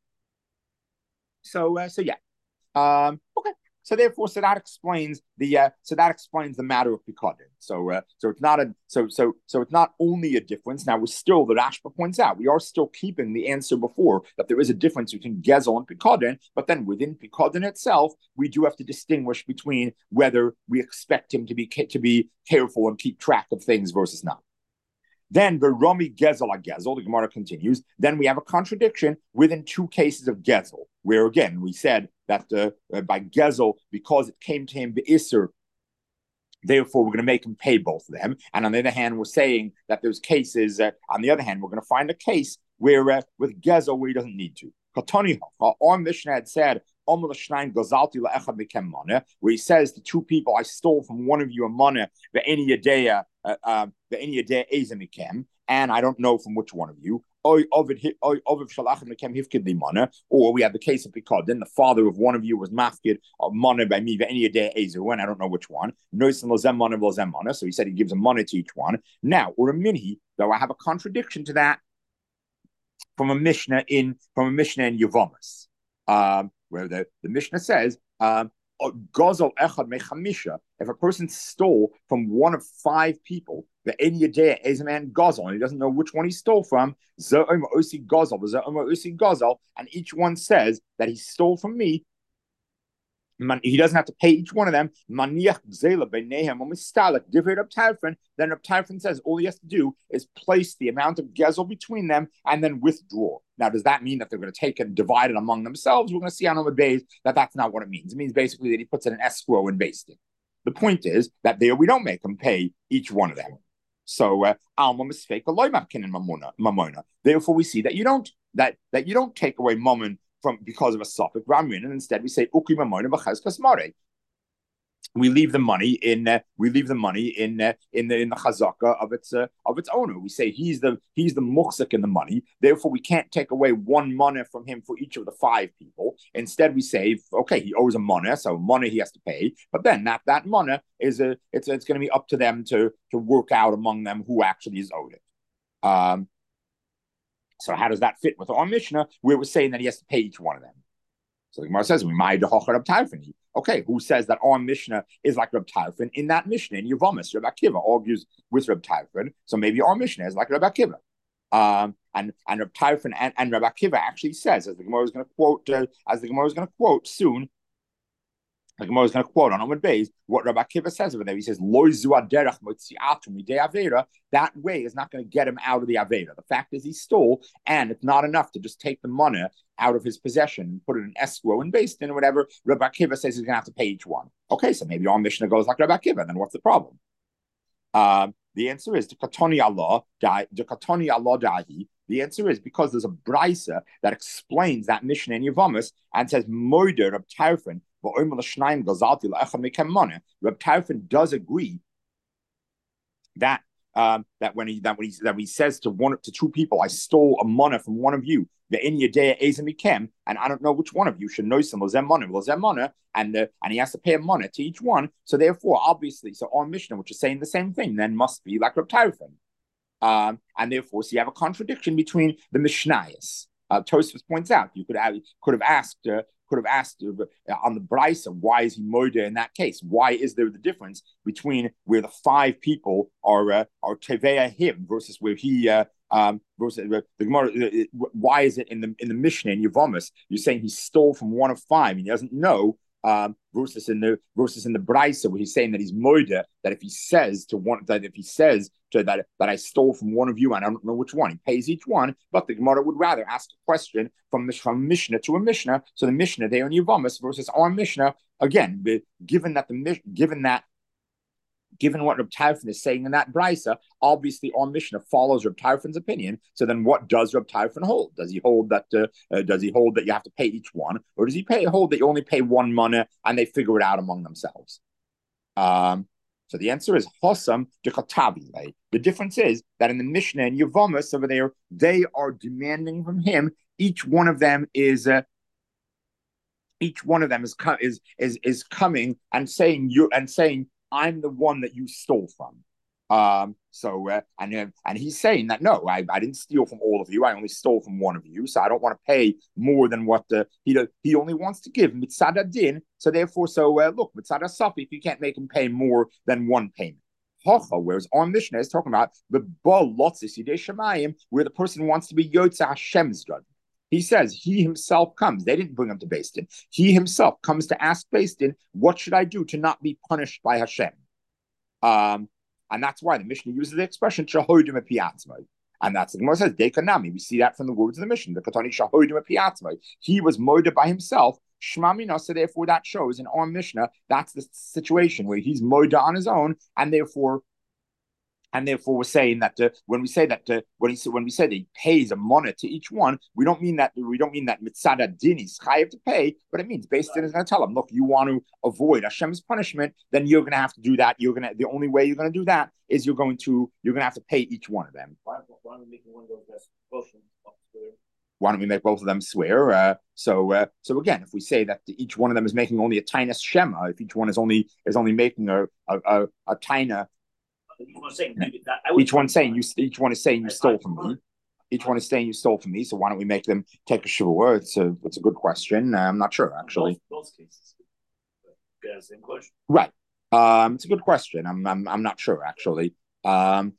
so. Uh, so yeah. Um, okay, so therefore, so that explains the uh, so that explains the matter of Pikadin. So, uh, so it's not a so so so it's not only a difference. Now we're still, the Rashba points out, we are still keeping the answer before that there is a difference between Gezel and Pikadin, but then within Pikadin itself, we do have to distinguish between whether we expect him to be to be careful and keep track of things versus not. Then Veromi Gezel Gezel, the Gemara continues. Then we have a contradiction within two cases of Gezel, where again we said that uh, uh, by Gezel, because it came to him Be'isr, therefore we're going to make him pay both of them. And on the other hand, we're saying that there's cases. Uh, on the other hand, we're going to find a case where uh, with Gezel where he doesn't need to. Katani, our Mishnah had said, where he says to two people, I stole from one of you a money, and I don't know from which one of you. Or we have the case of because then the father of one of you was mafkid of money by me any day when I don't know which one. So he said he gives a money to each one. Now, or a minhi, though I have a contradiction to that from a Mishnah in from a Mishnah in Yevomus, um, where the, the Mishnah says, um, Gozal echad mechamisha. If a person stole from one of five people, the Enyadea is a man Gozal, and he doesn't know which one he stole from, Za'oma Osi Gozal, Za'oma Osi Gozal, and each one says that he stole from me. He doesn't have to pay each one of them. Maniach Zela Benehem or Mistalik, divide up Tarfin. Then Reb Tarfin says all he has to do is place the amount of gezel between them and then withdraw. Now, does that mean that they're going to take and divide it among themselves? We're going to see on Omid Beis that that's not what it means. It means basically that he puts it in escrow and based it. The point is that there we don't make them pay each one of them. So Alma Misfeka Loimakin and Mamona. Therefore, we see that you don't that that you don't take away Mammon from because of a suffix Ramrin, and instead we say Uki Mamona B'chaz Kasmare. We leave the money in uh, we leave the money in uh, in the in the chazaka of its uh, of its owner. We say he's the he's the muhsik in the money. Therefore, we can't take away one money from him for each of the five people. Instead, we say, okay, he owes a money, so money he has to pay. But then that that money is a it's it's going to be up to them to to work out among them who actually is owed it. Um, so how does that fit with our Mishnah, where we're saying that he has to pay each one of them? So the Gemara says, "We might Reb Tarfon." Okay, who says that our Mishnah is like Reb Tarfon? In that Mishnah, in Yevomus, Reb Akiva argues with Reb Tarfon, so maybe our Mishnah is like Reb Akiva. Um, and and Reb Tarfon and, and Reb Akiva actually says, as the Gemara is going to quote, uh, as the Gemara is going to quote soon. The Gemara is going to quote on Omid Beis what Rabbi Akiva says over there. He says, "Lo zu aderech motziatu midei avera." That way is not going to get him out of the avera. The fact is, he stole, and it's not enough to just take the money out of his possession and put it in escrow and based in or whatever. Rabbi Akiva says he's going to have to pay each one. Okay, so maybe our Mishnah goes like Rabbi Akiva. Then what's the problem? Um, the answer is the katoni Allah, the katoni Allah dahi. The answer is because there's a brisa that explains that Mishnah in Yevomus and says moider of Tarfon. Reb Tarfon does agree that um, that when he that when he that he says to one to two people, I stole a money from one of you, the Inyadea Ezemikem, and I don't know which one of you should know some Lozem money, Lozem money, and uh, and he has to pay a money to each one. So therefore, obviously, so our Mishnah, which is saying the same thing, then must be like Reb Tarfon. Um, and therefore, so you have a contradiction between the Mishnayos. Uh, Tosfos points out you could have could have asked uh, could have asked uh, on the brisa, why is he moida in that case? Why is there the difference between where the five people are uh, are teveya him versus where he uh, um versus uh, the Gemara? Uh, why is it in the in the Mishnah in Yevomus you're saying he stole from one of five and he doesn't know? Um, versus in the versus in the brisa where he's saying that he's moida, that if he says to one that if he says to that that I stole from one of you and I don't know which one, he pays each one. But the Gemara would rather ask a question from from Mishnah to a Mishnah. So the Mishnah there in Yevomus versus our Mishnah again, given that the given that. Given what Reb Tarfon is saying in that brisa, obviously our Mishnah follows Reb Tarfon's opinion. So then, what does Reb Tarfon hold? Does he hold that? Uh, uh, does he hold that you have to pay each one, or does he pay hold that you only pay one money and they figure it out among themselves? Um, so the answer is Hossam de Katavi. The difference is that in the Mishnah and Yevomus over there, they are demanding from him. Each one of them is. Uh, each one of them is is is is coming and saying you and saying. I'm the one that you stole from. Um, so, uh, and uh, and he's saying that, no, I, I didn't steal from all of you. I only stole from one of you. So I don't want to pay more than what the, he he only wants to give mitzada din. So therefore, so uh, look, mitzada safi, if you can't make him pay more than one payment. Hocha, whereas our Mishnah is talking about the bal lotzis yidei shemayim, where the person wants to be yotza Hashem's judgment. He says he himself comes. They didn't bring him to Beis Din. He himself comes to ask Beis Din, what should I do to not be punished by Hashem? Um, and that's why the Mishnah uses the expression shahodim epiatzmai. And that's the Gemara says, Dekanami. We see that from the words of the Mishnah. The Katani shahodim epiatzmai. He was murdered by himself. Shmamina, so therefore that shows in our Mishnah, that's the situation where he's murdered on his own, and therefore And therefore, we're saying that uh, when we say that uh, when, he, when we say that he pays a money to each one, we don't mean that we don't mean that mitzada din is chayav to pay, but it means Beis Din is going to tell him, look, you want to avoid Hashem's punishment, then you're going to have to do that. You're going to the only way you're going to do that is you're going to you're going to have to pay each one of them. Why, why are we making one of those best why don't we make both of them swear? Uh, so, uh, so again, if we say that each one of them is making only a tiny shema, if each one is only is only making a a, a, a tiny, each one saying you, each one is saying you stole from me. Each one is saying you stole from me. So why don't we make them take a shavua? It's a it's a good question. I'm not sure actually. Both, both cases. Yeah, same question. Right. Um, it's a good question. I'm I'm I'm not sure actually. Um,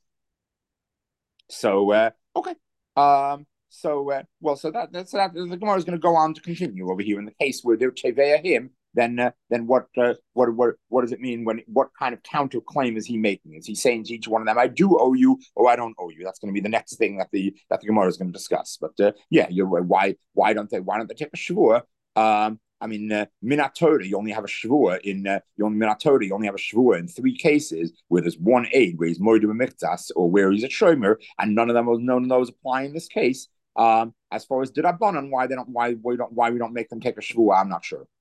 so uh, okay. Um, so uh, well, so that that's that. The Gemara is going to go on to continue over here in the case where they're teveya him. Then uh, then what uh, what what what does it mean when what kind of counterclaim is he making? Is he saying to each one of them, I do owe you or I don't owe you? That's going to be the next thing that the that the Gemara is going to discuss. But uh, yeah, you're why why don't they why don't they take a shavua? Um, I mean, uh, Minat Torah, you only have a shavua in uh, you only Minat Torah, you only have a shavua in three cases where there's one aid where he's moed b'miktas or where he's a shomer, and none of them was none of those apply in this case. Um, as far as Dirabanan, why they don't why we don't why we don't make them take a shavua, I'm not sure.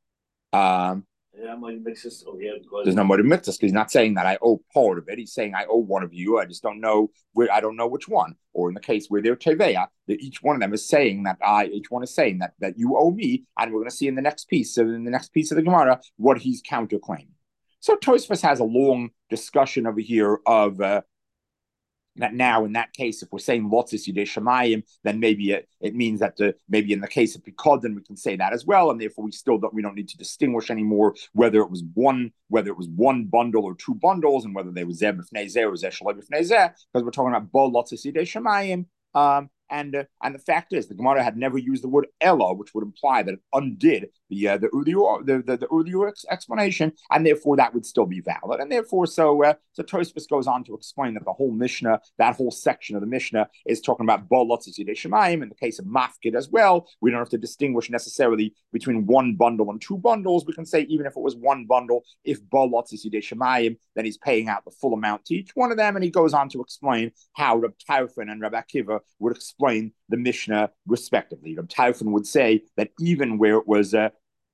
Um, yeah, oh, yeah, there's no moed b'miktas because he's not saying that I owe part of it. He's saying I owe one of you. I just don't know where. I don't know which one. Or in the case where they're teveya, that each one of them is saying that I, each one is saying that that you owe me, and we're going to see in the next piece, so in the next piece of the Gemara, what he's counterclaiming. So Tosfos has a long discussion over here of uh, that now in that case, if we're saying lotzis yidei shemayim, then maybe it, it means that the, maybe in the case of Pikodin we can say that as well, and therefore we still don't we don't need to distinguish anymore whether it was one whether it was one bundle or two bundles, and whether they were zeh b'fnei zeh or zeh shaloi b'fnei zeh, because we're talking about bo lotzis yidei shemayim. Um, and uh, and the fact is, the Gemara had never used the word Ella, which would imply that it undid the uh, the earlier the, the, the earlier ex- explanation, and therefore that would still be valid. And therefore, so uh, so Tosfos goes on to explain that the whole Mishnah, that whole section of the Mishnah, is talking about Bo Lotzis Yidei Shemayim. In the case of Mafkid as well, we don't have to distinguish necessarily between one bundle and two bundles. We can say even if it was one bundle, if Bo Lotzis Yidei Shemayim, then he's paying out the full amount to each one of them. And he goes on to explain how Reb Tarfon and Reb Akiva would explain explain the Mishnah respectively. Reb Tarfon would say that even where it was, uh,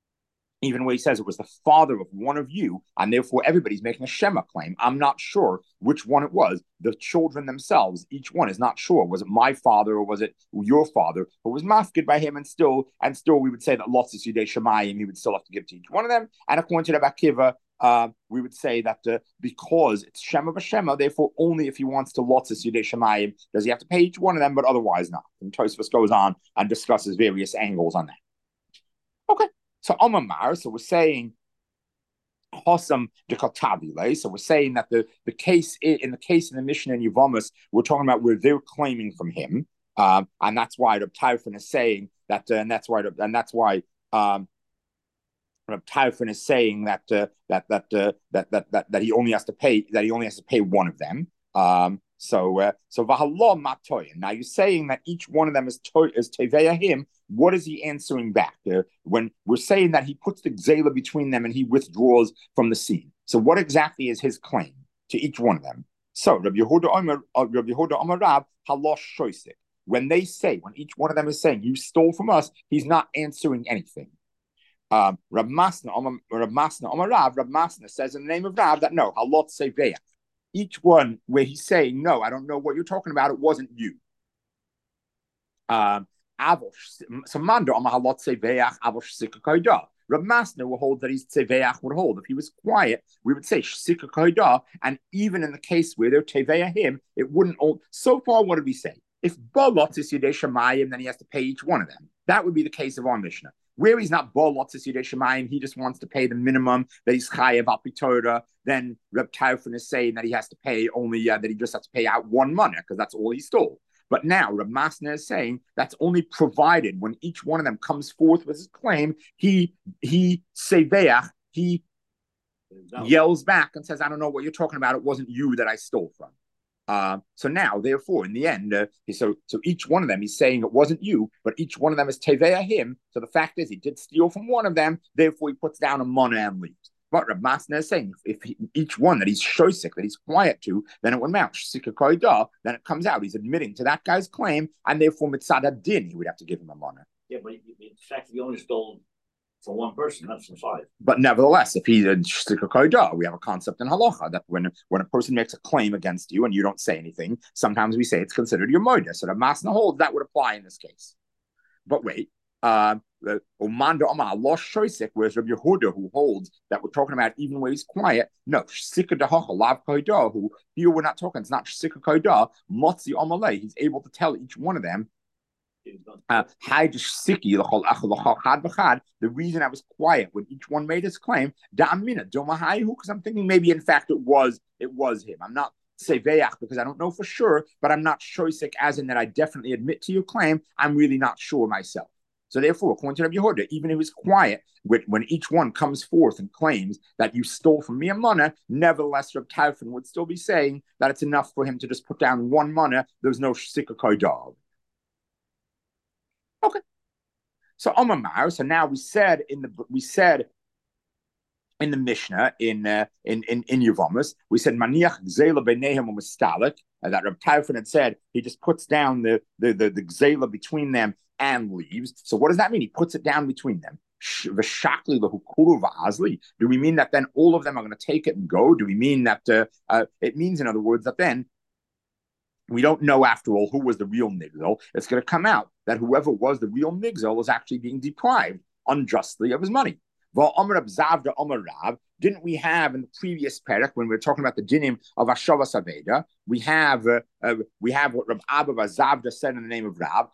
even where he says it was the father of one of you, and therefore everybody's making a Shema claim. I'm not sure which one it was. The children themselves, each one is not sure. Was it my father or was it your father? But was mafkid by him, and still, and still, we would say that lotzis yidei shemayim, he would still have to give to each one of them. And according to Reb Akiva, Uh, we would say that uh, because it's Shema b'Shema, therefore only if he wants to lotzis yidei shemayim does he have to pay each one of them, but otherwise not. And Tosfos goes on and discusses various angles on that. Okay, so Omar, so we're saying Hosam dekatavile. So we're saying that the the case in the case in the Mishnah and Yevamos, we're talking about where they're claiming from him, um, and that's why Reb Tarfon is saying that, uh, and that's why, and that's why. Um, Reb Tarfon is saying that uh, that that, uh, that that that that he only has to pay that he only has to pay one of them. Um, so uh, so v'halom matoyin. Now you're saying that each one of them is to, is teveya him. What is he answering back? Uh, when we're saying that he puts the gzela between them and he withdraws from the scene. So what exactly is his claim to each one of them? So Rabbi Yehuda Omer, uh, Rabbi Yehuda Omer Rab halosh shoisik. When they say, when each one of them is saying, "You stole from us," he's not answering anything. Um, Rab Masna, Rab Masna, Omar Rav, Rab Masna says in the name of Rav that no, halot seveya. Each one where he's saying, no, I don't know what you're talking about. It wasn't you. Um, so Mando Omar halot seveya avosh sikakoida. Rab Masna will hold that he's teveach would hold. If he was quiet, we would say sikakoida. And even in the case where they're teveya him, it wouldn't hold. So far, what did we say? If balot is yidei shemayim, then he has to pay each one of them. That would be the case of our Mishnah. Where he's not bo lotzis yidei shemayim, he just wants to pay the minimum that he's chayav al pi Torah. Then Reb Tarfon is saying that he has to pay only uh, that he just has to pay out one money because that's all he stole. But now Reb Masna is saying that's only provided when each one of them comes forth with his claim. He he seveach, he no. yells back and says, "I don't know what you're talking about. It wasn't you that I stole from." Uh, so now, therefore, in the end, uh, so so each one of them, he's saying it wasn't you, but each one of them is teveya him. So the fact is, he did steal from one of them. Therefore, he puts down a money and leaves. But Reb Masna is saying if, if he, each one that he's shosik, that he's quiet to, then it would mount shika then it comes out. He's admitting to that guy's claim, and therefore mitzad din, he would have to give him a money. Yeah, but in fact, he only stole for one person, not from five. But nevertheless, if he did we have a concept in halacha that when when a person makes a claim against you and you don't say anything, sometimes we say it's considered your moida. So the Masna holds that would apply in this case. but wait. Uh, Omanda Omar Allah Shoisik, whereas Rabbi Yehuda, who holds that we're talking about even when he's quiet, no, Shika Dahacha, Lav Koida, who here we're not talking, it's not Shika Koida, Motzi Omalei, he's able to tell each one of them. Uh, the reason I was quiet when each one made his claim, because I'm thinking maybe in fact it was it was him. I'm not seveach because I don't know for sure, but I'm not shoisik as in that I definitely admit to your claim. I'm really not sure myself. So therefore, according to Rabbi Yehuda, even if he was quiet when each one comes forth and claims that you stole from me a mana, nevertheless, Reb Taufin would still be saying that it's enough for him to just put down one mana. There's no shikakoi dog. Okay. So Omar, so now we said in the we said in the Mishnah in uh, in in in Yevamos, we said maniach gzela beinehem umistalik, and that Reb Taufin had said he just puts down the the the, the gzela between them and leaves. So what does that mean? He puts it down between them. Do we mean that then all of them are going to take it and go? Do we mean that uh, uh, it means, in other words, that then we don't know, after all, who was the real nigzol? It's going to come out that whoever was the real nigzol was actually being deprived unjustly of his money. Didn't we have in the previous parak, when we were talking about the dinim of Ashavas Aveda, we have uh, uh, we have what Rab Abba Zavda said in the name of Rab.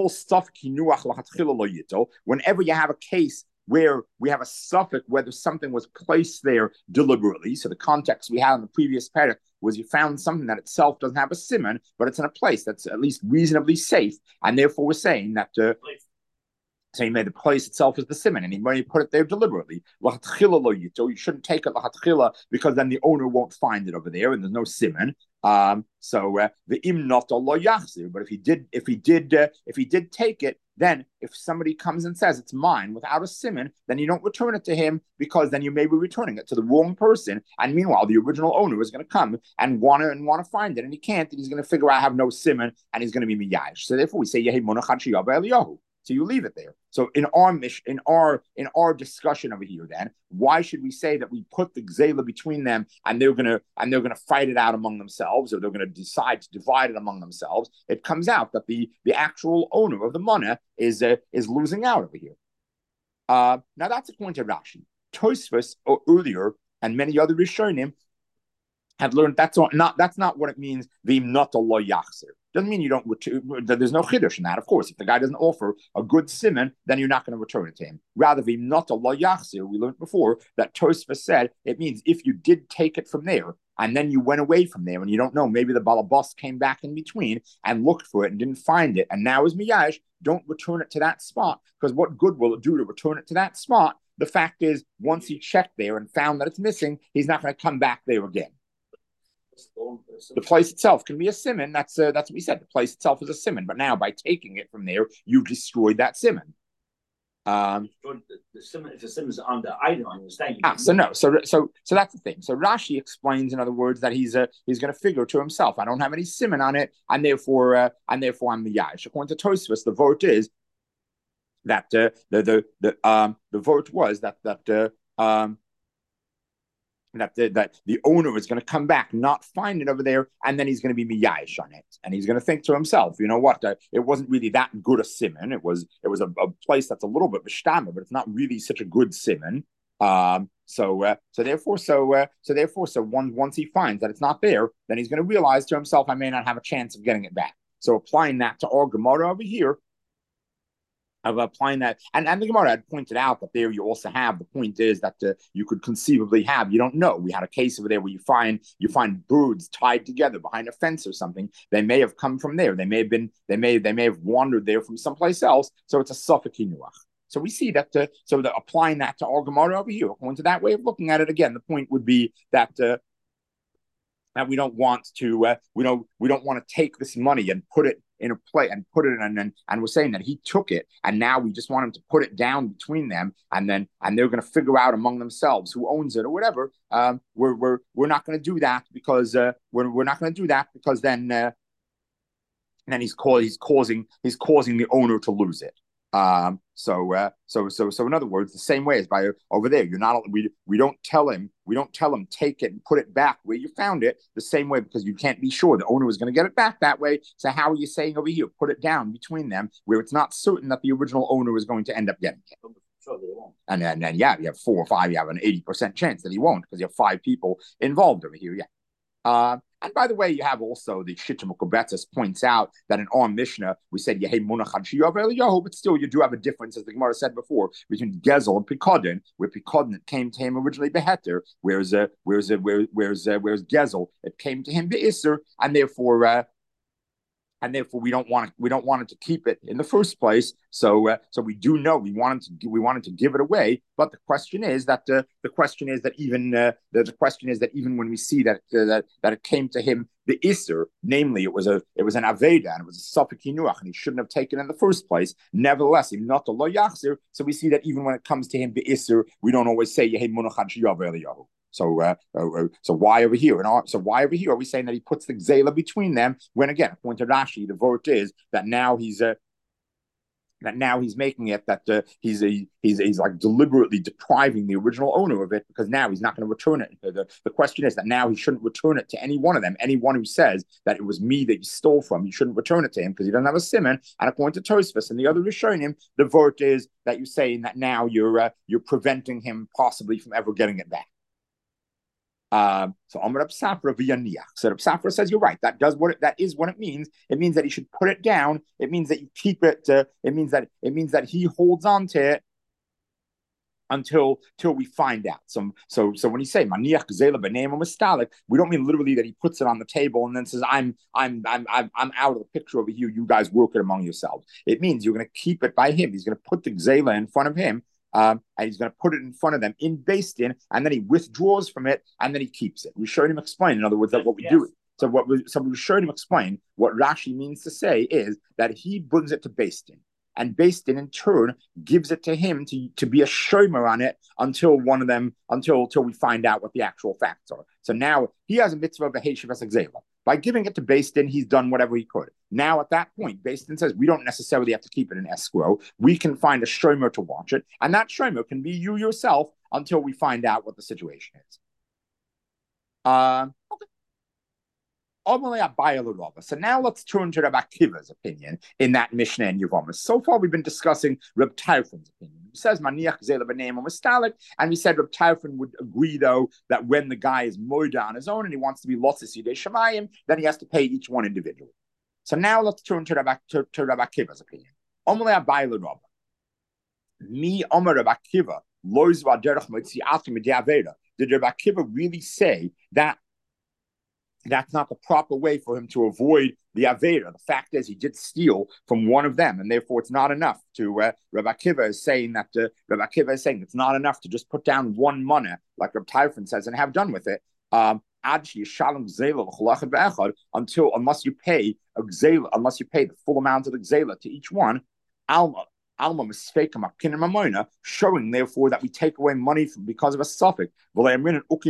Whenever you have a case where we have a suffix, whether something was placed there deliberately. So the context we had in the previous parak was you found something that itself doesn't have a simon, but it's in a place that's at least reasonably safe, and therefore we're saying that uh, so he made the place itself as the simon, and he may put it there deliberately. You shouldn't take it because then the owner won't find it over there, and there's no simon. Um, so uh, the im not Allah yachzir. But if he did, if he did, uh, if he did take it, then if somebody comes and says it's mine without a simon, then you don't return it to him, because then you may be returning it to the wrong person. And meanwhile, the original owner is going to come and want to and want to find it, and he can't, and he's going to figure out I have no simon, and he's going to be miyash. So therefore, we say yehi monachad sheyava Eliyahu. So you leave it there. So in our mission, in our in our discussion over here, then why should we say that we put the gzela between them and they're gonna and they're gonna fight it out among themselves, or they're gonna decide to divide it among themselves? It comes out that the the actual owner of the money is uh, is losing out over here. Uh, now that's according to Rashi. Tosfos earlier and many other Rishonim had learned that's not that's not what it means. V'im not Allah yachzer. Doesn't mean you don't return. There's no chiddush in that. Of course, if the guy doesn't offer a good simon, then you're not going to return it to him. Rather, v'im not Allah yachzer. We learned before that Tosfos said it means if you did take it from there and then you went away from there and you don't know, maybe the balabas came back in between and looked for it and didn't find it, and now is miyash. Don't return it to that spot, because what good will it do to return it to that spot? The fact is, once he checked there and found that it's missing, he's not going to come back there again. The place itself can be a simon. That's uh, that's what we said. The place itself is a simon, but now by taking it from there, you destroyed that simon. Um, the, the simon, if the simon is on the item, I understand. Ah, so no, so so so that's the thing. So Rashi explains, in other words, that he's uh, he's going to figure to himself, I don't have any simon on it, and therefore uh, and therefore I'm the yash. According to Tosfos, the vote is that uh, the the the um the vote was that that uh, um. That the, that the owner is going to come back, not find it over there, and then he's going to be miyash on it, and he's going to think to himself, you know what? Uh, it wasn't really that good a simon. It was it was a, a place that's a little bit b'shtama, but it's not really such a good simon. Um, so uh, so therefore, so uh, so therefore, so once once he finds that it's not there, then he's going to realize to himself, I may not have a chance of getting it back. So applying that to our Gemara over here, of applying that, and, and the Gemara had pointed out that there you also have, the point is that uh, you could conceivably have, you don't know, we had a case over there where you find you find birds tied together behind a fence or something. They may have come from there, they may have been they may they may have wandered there from someplace else, so it's a suffix hinuach. So we see that uh, so the, applying that to our Gemara over here, according to that way of looking at it, again, the point would be that uh, that we don't want to uh, we don't we don't want to take this money and put it in a play and put it in, and, and we're saying that he took it, and now we just want him to put it down between them, and then and they're going to figure out among themselves who owns it or whatever. Um, we're we're we're not going to do that because uh, we're we're not going to do that because then uh, then he's called he's causing he's causing the owner to lose it. Um, so, uh, so, so, so, in other words, the same way as by over there, you're not. We we don't tell him. We don't tell him take it and put it back where you found it. The same way because you can't be sure the owner was going to get it back that way. So how are you saying over here? Put it down between them where it's not certain that the original owner is going to end up getting it. Sure, they won't. And then, then yeah, you have four or five. You have an eighty percent chance that he won't because you have five people involved over here. Yeah. Uh, and by the way, you have also the Shittim Kobetzes points out that in our Mishnah, we said Yehi Munach Shiyov Eliyahu, but still you do have a difference, as the Gemara said before, between Gezel and Pikodin, where Pikodin came to him originally Beheter, whereas uh, whereas uh, whereas whereas, uh, whereas Gezel it came to him Be'isr, and therefore uh, and therefore we don't want it, we don't want it to keep it in the first place. So, uh, so we do know we wanted to we wanted to give it away. But the question is that uh, the question is that even uh, the, the question is that even when we see that uh, that that it came to him the Isser, namely it was a it was an Aveda and it was a Safek Yinuach, and he shouldn't have taken it in the first place. Nevertheless, even not the Lo Yachzer. So we see that even when it comes to him the Isser, we don't always say Yehi Munachan Shiyav Eliyahu. So, uh, uh, so why over here? And our, so why over here are we saying that he puts the Gzela between them? When again, according to Rashi, the vote is that now he's uh, that now he's making it that uh, he's a, he's he's like deliberately depriving the original owner of it because now he's not going to return it. The, the question is that now he shouldn't return it to any one of them. Anyone who says that it was me that you stole from, you shouldn't return it to him because he doesn't have a simon. And according to Tosfos and the other Rishonim, the vote is that you're saying that now you're uh, you're preventing him possibly from ever getting it back. Um, so Amar Reb Safra v'yaniach. So Reb Safra says you're right. That does what it, that is what it means. It means that he should put it down. It means that you keep it. Uh, it means that it means that he holds on to it until till we find out. So so so when you say maniach gzela b'neim mistalik, we don't mean literally that he puts it on the table and then says I'm I'm I'm I'm I'm out of the picture over here. You guys work it among yourselves. It means you're going to keep it by him. He's going to put the gzela in front of him. Um, and he's going to put it in front of them in Beis Din, and then he withdraws from it, and then he keeps it. We showed him explain, in other words, that what we yes. do. So what we so we showed him explain what Rashi means to say is that he brings it to Beis Din, and Beis Din in turn gives it to him to, to be a shomer on it until one of them until until we find out what the actual facts are. So now he has a mitzvah b'heishiv as exela. By giving it to Beis Din, he's done whatever he could. Now, at that point, Beis Din says we don't necessarily have to keep it in escrow. We can find a shomer to watch it, and that shomer can be you yourself until we find out what the situation is. Uh, okay. So now let's turn to Rabbi Akiva's opinion in that Mishnah and Yevamos. So far, we've been discussing Reb Tarfon's opinion. He says maniach gzela b'neim mistalik, and we said Reb Tarfon would agree though that when the guy is moida on his own and he wants to be lotzis yidei shamayim, then he has to pay each one individually. So now let's turn to Rabbi to, to Rabbi Akiva's opinion. Omalei abayla Rabba. Mi Omer Rabbi Akiva lois v'aderech motziatim mid'avera. Did Rabbi Akiva really say that that's not the proper way for him to avoid the Aveda? The fact is, he did steal from one of them, and therefore it's not enough to. Uh, Rabbi Akiva is saying that. Uh, Rabbi Akiva is saying it's not enough to just put down one money, like Reb Tarfon says, and have done with it. Um, until unless you pay a gzela, unless you pay the full amount of the gzela to each one, alma. Alma misfekim akinim mamoina, showing therefore that we take away money from because of a suffix. And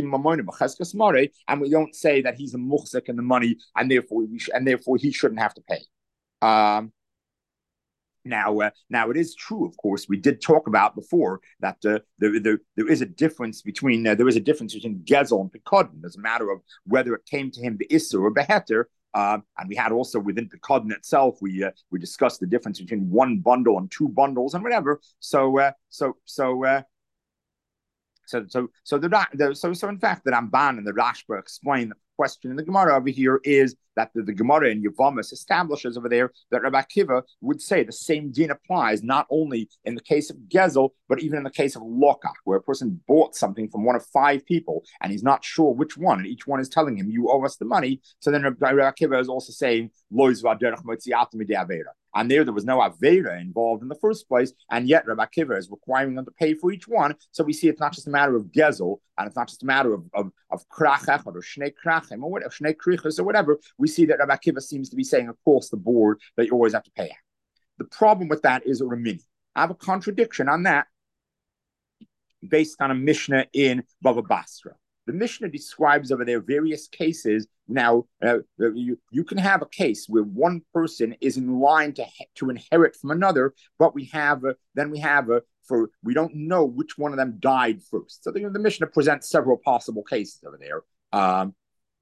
we don't say that he's a muhsik in the money, and therefore we sh- and therefore he shouldn't have to pay. Um, now, uh, now it is true, of course. We did talk about before that uh, there, there there is a difference between uh, there is a difference between gezel and pikodin. There's a matter of whether it came to him the isser or beheter. Uh, and we had also within Pikodin itself, we uh, we discussed the difference between one bundle and two bundles and whatever. So uh, so so uh, so so so the, the so so in fact the Ramban and the Rashba explain the question in the Gemara over here is that the, the Gemara in Yevamos establishes over there that Rabbi Akiva would say the same din applies not only in the case of Gezel, but even in the case of Lokach, where a person bought something from one of five people and he's not sure which one, and each one is telling him, you owe us the money. So then Rabbi Akiva is also saying, Lois v'aderech motziatim mid'ei avera. And there, there was no Avera involved in the first place, and yet Rabbi Akiva is requiring them to pay for each one. So we see it's not just a matter of Gezel, and it's not just a matter of of, of Krachach or Shnei Krachim or whatever, Shnei Krichos or whatever. We see that Rabbi Akiva seems to be saying across the board that you always have to pay out. The problem with that is a Ramini. I have a contradiction on that based on a Mishnah in Bava Basra. the Mishnah describes over there various cases. Now, uh, you, you can have a case where one person is in line to to inherit from another, but we have uh, then we have a for we don't know which one of them died first. So the, the Mishnah presents several possible cases over there. Um,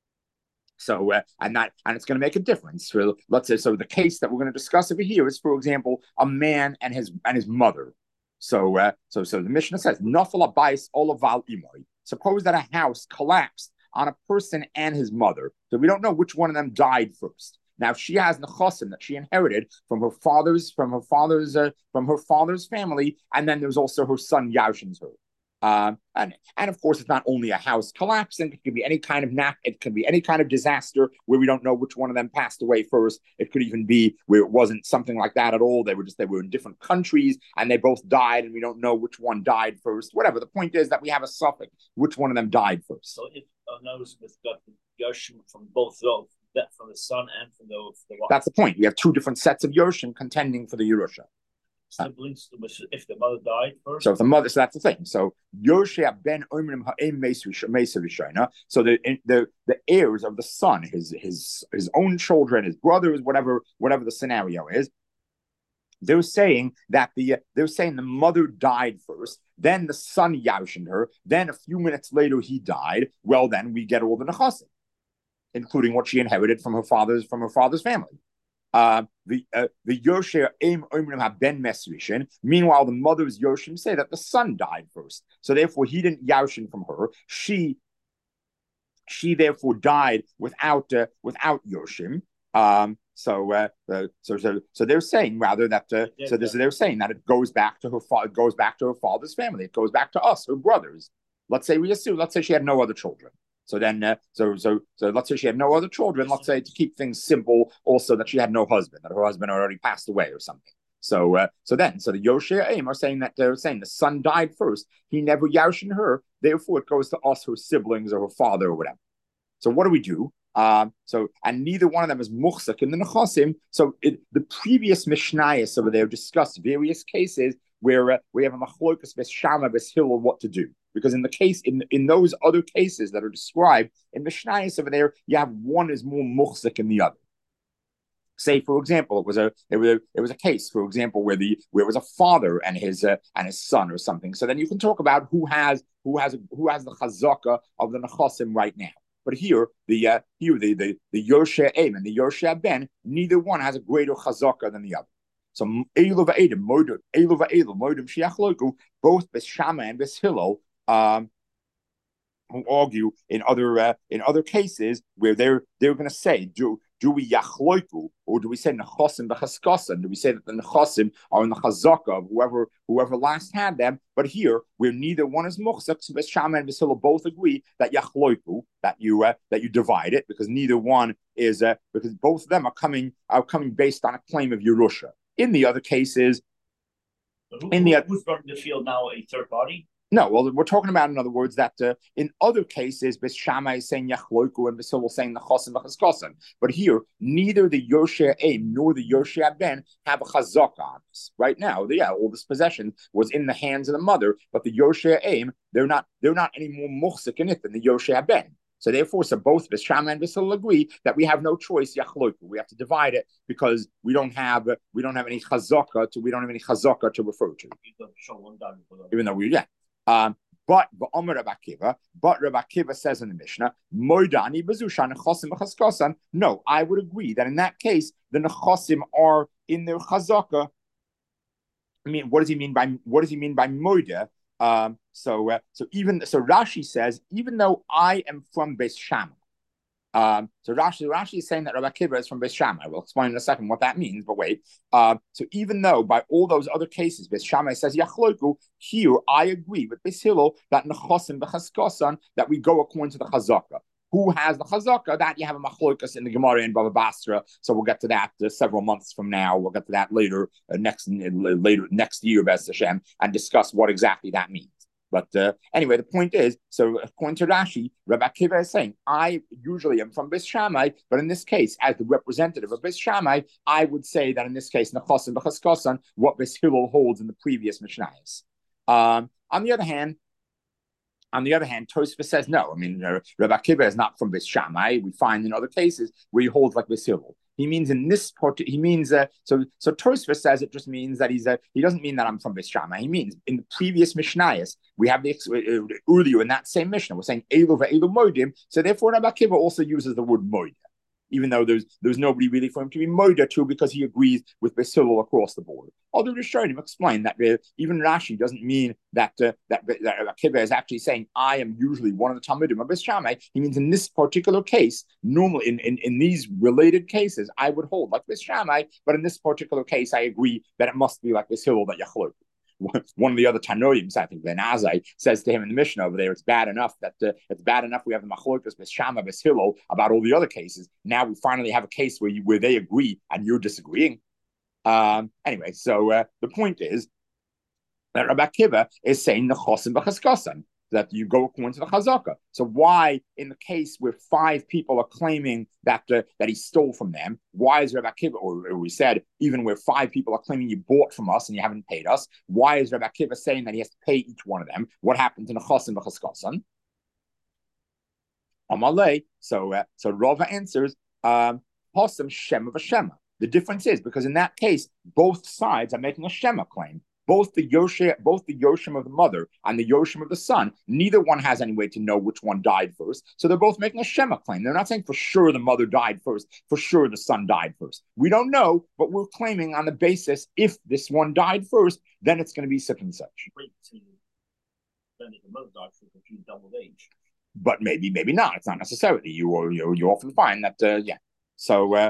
So, uh, and that, and it's going to make a difference. For, let's say, so the case that we're going to discuss over here is, for example, a man and his and his mother. So, uh, so, so the Mishnah says, "Nafal abayis olaval imoy." Suppose that a house collapsed on a person and his mother. So we don't know which one of them died first. Now she has nechasim that she inherited from her father's from her father's uh, from her father's family, and then there's also her son Yashin's her. Um, and and of course, it's not only a house collapsing; it could be any kind of nap. It could be any kind of disaster where we don't know which one of them passed away first. It could even be where it wasn't something like that at all. They were just they were in different countries and they both died, and we don't know which one died first. Whatever. The point is that we have a suffix which one of them died first. So if a nose with got Yoshim from both those, that from the son and from the, the wife. That's the point. We have two different sets of Yoshim contending for the Yerusha. Siblings, if the mother died first. So if the mother, so that's the thing. So Yoshia ben Omrim ha'em Mesa Rishona. So the the the heirs of the son, his his his own children, his brothers, whatever whatever the scenario is, they're saying that the they're saying the mother died first, then the son yashined her, then a few minutes later he died. Well, then we get all the nechasim, including what she inherited from her father's from her father's family. Uh, the uh, the Yosher Aim Omrim HaBen Mesrishin. Meanwhile, the mother's Yoshim say that the son died first, so therefore he didn't Yashin from her. She she therefore died without uh, without Yoshim. Um, so, uh, uh, so so so they're saying rather that uh, yeah, so this, yeah. they're saying that it goes back to her father, goes back to her father's family. It goes back to us, her brothers. Let's say we assume. Let's say she had no other children. So then, uh, so so so let's say she had no other children. Let's say to keep things simple, also that she had no husband, that her husband already passed away or something. So uh, so then, so the Yoshia Aim are saying that they're saying the son died first. He never yashin her. Therefore, it goes to us, her siblings or her father or whatever. So what do we do? Um, so and neither one of them is muchzak in the nechasim. So it, the previous mishnayos over there discussed various cases where uh, we have a machlokas bes shama bes hillel what to do. Because in the case, in, in those other cases that are described in Mishnayos over there, you have one is more muchzik than the other. Say, for example, it was a it was a, it was a case, for example, where the where it was a father and his uh, and his son or something. So then you can talk about who has who has who has the chazaka of the nechasim right now. But here, the uh, here the the the Yosheh Aim and the Yosheh Ben, neither one has a greater chazaka than the other. So Elu va'edim, Modim, Elu va'elu, Modim shiachloku, both Bes Shama and Bes Hillel. Um, who argue in other uh, in other cases where they're they're going to say, do do we yachloiku or do we say nechasim b'chaskasan? Do we say that the nechasim are in the chazaka of whoever whoever last had them? But here, where neither one is muchzak, so Bes Shama and Bes Hillel both agree that yachloiku, that you uh, that you divide it because neither one is uh, because both of them are coming are coming based on a claim of Yerusha. In the other cases, who, in the who's going to feel now a third party? No, well, we're talking about, in other words, that uh, in other cases, Bes Shammai is saying Yachloiku and Bes Hillel saying Nechasim v'Chaskasim. But here, neither the Yosheh Aim nor the Yosheh Ben have a chazaka on this. Right now, the, yeah, all this possession was in the hands of the mother, but the Yosheh Aim, they're not they're not any more muchzik in it than the Yosheh Ben. So therefore, so both Bes Shammai and Bes Hillel agree that we have no choice, Yachloiku. We have to divide it because we don't have we don't have any chazaka to we don't have any chazaka to refer to. Even though we yeah. Um, but but Rabbi Akiva, but Rabbi Akiva says in the Mishnah, Moidani bezushan nechasim v'chaskasan. No, I would agree that in that case the nechasim are in their chazaka. I mean, what does he mean by what does he mean by moida? Um, so uh, so even so Rashi says even though I am from Beis Shammai. Um, so Rashi, Rashi is saying that Rabbi Akiva is from Beis Shammai. We'll explain in a second what that means, but wait. Uh, so even though by all those other cases, Beis Shammai says Yachloiku, here I agree with Beis Hillel that Nechasim v'Chaskasan, that we go according to the Chazaka. Who has the Chazaka? That you have a machlokas in the Gemara in Baba Basra. So we'll get to that uh, several months from now. We'll get to that later, uh, next later next year, B'ez Hashem, and discuss what exactly that means. But uh, anyway, the point is, so according to Rashi, Rabbi Akiva is saying, I usually am from Beis Shammai, but in this case, as the representative of Beis Shammai, I would say that in this case, Nechasim v'Chaskasan, what Beis Hillel holds in the previous Mishnayos. Um, on the other hand, On the other hand, Tosfos says no. I mean, uh, Rabbi Akiva is not from Beis Shammai. We find in other cases where he holds like Beis Hillel. He means in this part. He means uh, so. So Tosfos says it just means that he's a. He doesn't mean that I'm from Beis Shammai. He means in the previous Mishnayos we have the uh, earlier in that same Mishnah we're saying Elu ve'elu modim. So therefore, Rabbi Akiva also uses the word moed, even though there's there's nobody really for him to be moed to because he agrees with Beis Hillel across the board. Although Rishonim explain that uh, even Rashi doesn't mean that uh, that, that Akiva is actually saying I am usually one of the Talmudim of Beis Shammai. He means in this particular case, normally in, in, in these related cases, I would hold like Beis Shammai, but in this particular case, I agree that it must be like Beis Hillel that Yachlok. One of the other Tanoim, I think Ben Azai, says to him in the Mishnah over there, it's bad enough that uh, it's bad enough we have the Machlokas Beis Shammai Beis Hillel about all the other cases. Now we finally have a case where you where they agree and you're disagreeing. Um, anyway, so uh, the point is that Rabbi Akiva is saying the chosim b'chaskasan, that you go according to the chazaka. So why, in the case where five people are claiming that uh, that he stole from them, why is Rabbi Akiva, or, or we said even where five people are claiming you bought from us and you haven't paid us, why is Rabbi Akiva saying that he has to pay each one of them? What happened to the chosim b'chaskasan? Amalei. So uh, so Rava answers, um, chosim shema v'shema. The difference is because in that case, both sides are making a Shema claim. Both the Yoshim, both the Yoshim of the mother and the Yoshim of the son, neither one has any way to know which one died first. So they're both making a Shema claim. They're not saying for sure the mother died first, for sure the son died first. We don't know, but we're claiming on the basis if this one died first, then it's going to be such and such. Then if the mother died first, she's double age. But maybe, maybe not. It's not necessarily. You you, you often find that, uh, yeah. So. Uh,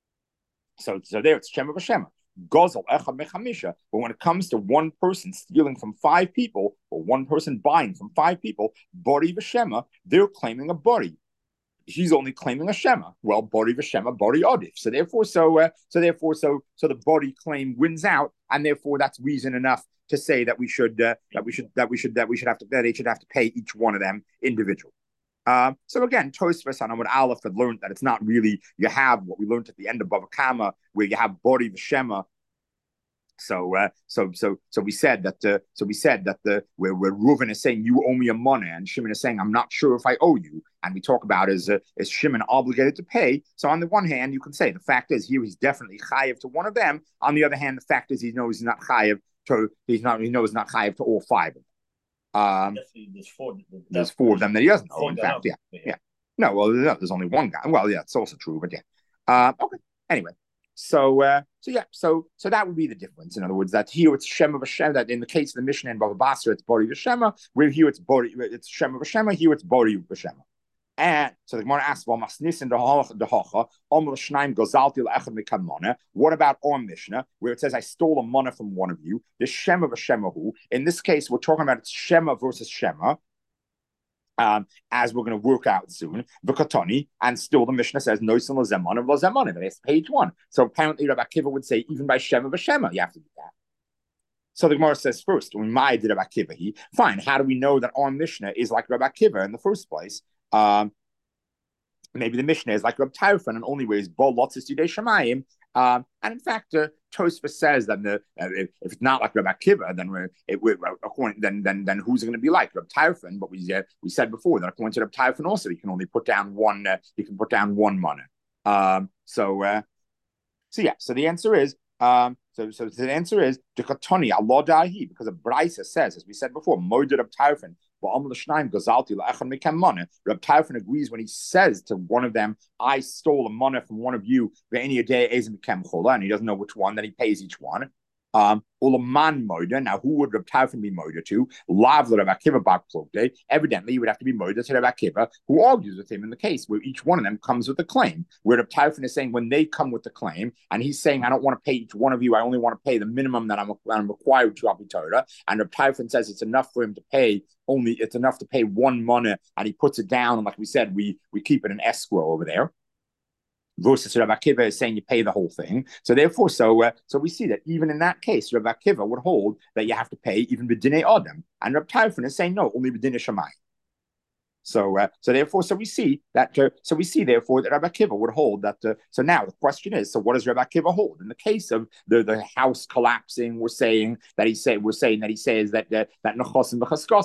So, so there it's Shema v'Shema. Gozel echad mechamisha. But when it comes to one person stealing from five people, or one person buying from five people, bori v'Shema, they're claiming a bori. He's only claiming a Shema. Well, bori v'Shema, bori odif. So therefore, so uh, so therefore, so so the bori claim wins out, and therefore that's reason enough to say that we should uh, that we should that we should that we should have to that they should have to pay each one of them individually. Uh, so again, Tosfos on Amud Aleph had learned that it's not really, you have what we learned at the end of Bava Kama, where you have Bori v'Shema. So, uh, so, so, so we said that, uh, so we said that the where, where Reuven is saying you owe me a money, and Shimon is saying I'm not sure if I owe you, and we talk about is uh, is Shimon obligated to pay? So on the one hand, you can say the fact is here he's definitely chayiv to one of them. On the other hand, the fact is he knows he's not chayiv to he's not he knows he's not chayiv to all five of them. Um, there's four. There's four of them that he doesn't know. In fact, yeah, yeah, yeah. No, well, no, there's only one guy. Well, yeah, it's also true, but yeah. Uh, okay. Anyway, so, uh, so yeah, so, so that would be the difference. In other words, that here it's Shema v'Shema. That in the case of the Mishnah in Bava Basra, it's Bori v'Shema. Where here it's Bori, it's Shema v'Shema. Here it's Bori v'Shema. And so the Gemara asks, "Well, masnis in the hacha, omel shnaim gozalti le'echad mikam mana." What about our Mishnah, where it says, "I stole a mana from one of you"? The Shema v'Shemahu. In this case, we're talking about it's Shema versus Shema, um, as we're going to work out soon. V'katoni, and still the Mishnah says, "Noisin l'zemana v'lazemana." That's page one. So apparently, Rabbi Akiva would say, even by Shema v'Shema, you have to do that. So the Gemara says first, when my did Rabbi Akiva, he fine. How do we know that our Mishnah is like Rabbi Akiva in the first place? Um, maybe the Mishnah is like Reb Tarfon and only ways bo lotzis yidei shamayim. Um, and in fact, uh, Tosfos says that the, uh, if, if it's not like Reb Akiva, then we're, it, we're according, then then then who's it going to be like Reb Tarfon? But we uh, we said before that according to Reb Tarfon also, he can only put down one. Uh, he can put down one mana. Um, so uh, so yeah. So the answer is. Um, so, so the answer is Dikatoni Allah dahi, because a Brisa says, as we said before, Moed Reb Tarfon, Reb Tarfon agrees when he says to one of them, "I stole a money from one of you," and he doesn't know which one, then he pays each one. Um, Ulaman Moida. Now, who would Reb Tarfon be Moida to? Lav Reb Akiva Bar Plogde. Evidently, he would have to be Moida to Reb Akiva, who argues with him in the case where each one of them comes with a claim. Where Reb Tarfon is saying when they come with the claim, and he's saying, "I don't want to pay each one of you. I only want to pay the minimum that I'm, I'm required to Abi Torah." And Reb Tarfon says it's enough for him to pay only. It's enough to pay one money, and he puts it down. And like we said, we we keep it in escrow over there. Versus Rabbi Akiva is saying you pay the whole thing. So therefore, so uh, so we see that even in that case, Rabbi Akiva would hold that you have to pay even b'dinei Adam, and Reb Tarfon is saying no, only b'dinei Shammai. So uh, so therefore, so we see that. Uh, so we see therefore that Rabbi Akiva would hold that. Uh, so now the question is, so what does Rabbi Akiva hold in the case of the, the house collapsing? We're saying that he said we're saying that he says that uh, that nechosim b'chaskosan.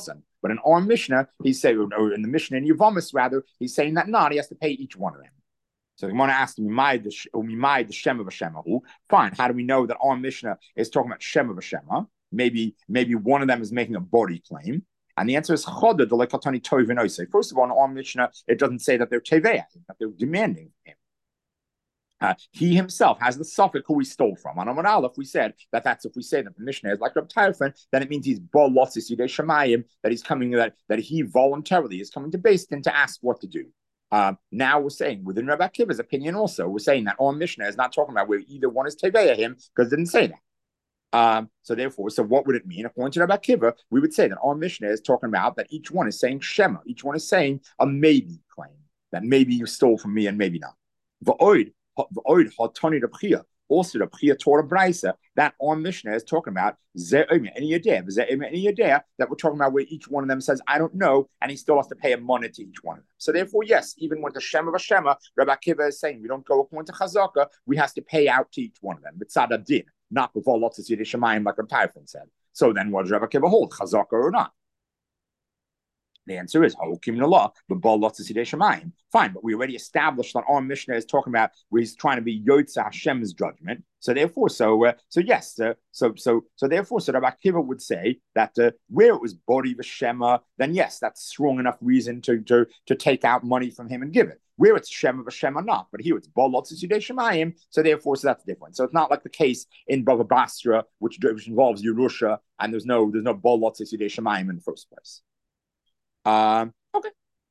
But in our Mishnah, he's saying, or in the Mishnah in Yavamis, rather, he's saying that not, he has to pay each one of them. So the Gemara asked him, the Shema v'Shemahu. Fine, how do we know that our Mishnah is talking about Shema v'Shema? Maybe, maybe one of them is making a body claim. And the answer is Choda, the Lekatani Tov and Oisei. First of all, in our Mishnah, it doesn't say that they're Tevei, that they're demanding him. Uh, he himself has the suffix who he stole from. On Amar Aleph, we said that that's if we say that the Mishnah is like Reb Tarfon, then it means he's Bo Lotsis Yidei Shemayim, that he's coming, that, that he voluntarily is coming to Beis Din to ask what to do. Uh, now we're saying, within Rabbi Akiva's opinion also, we're saying that our Mishnah is not talking about where either one is Tevei him, because it didn't say that. Um, so therefore, so what would it mean? According to Rabbi Akiva, we would say that our Mishnah is talking about that each one is saying Shema. Each one is saying a maybe claim, that maybe you stole from me and maybe not. V'oid, v'oid hatani Rabchia. Also, Rabchia taught a brisa that our Mishnah is talking about any idea, any idea that we're talking about where each one of them says, I don't know, and he still has to pay a money to each one of them. So therefore, yes, even with the Shema of Shema, Rabbi Akiva is saying we don't go according to Chazaka, we have to pay out to each one of them. B'tzad din, not before lots of Yiddish Shemayim, like Rabbi Tarfon said. So then, what does Rabbi Akiva hold, Chazaka or not? The answer is Halukim Nala, but Baal Lotzis Yidei Shemayim. Fine, but we already established that our Mishnah is talking about where he's trying to be Yotza Hashem's judgment. So therefore, so uh, so yes, uh, so so so therefore, so Rabbi Akiva would say that uh, where it was Bori V'Shema, then yes, that's strong enough reason to to to take out money from him and give it. Where it's Shema V'Shema not, but here it's Baal Lotzis Yidei Shemayim. So therefore, so that's different. So it's not like the case in Bava Basra, which, which involves Yerusha, and there's no there's no Baal Lotzis Yidei Shemayim in the first place. Um, okay.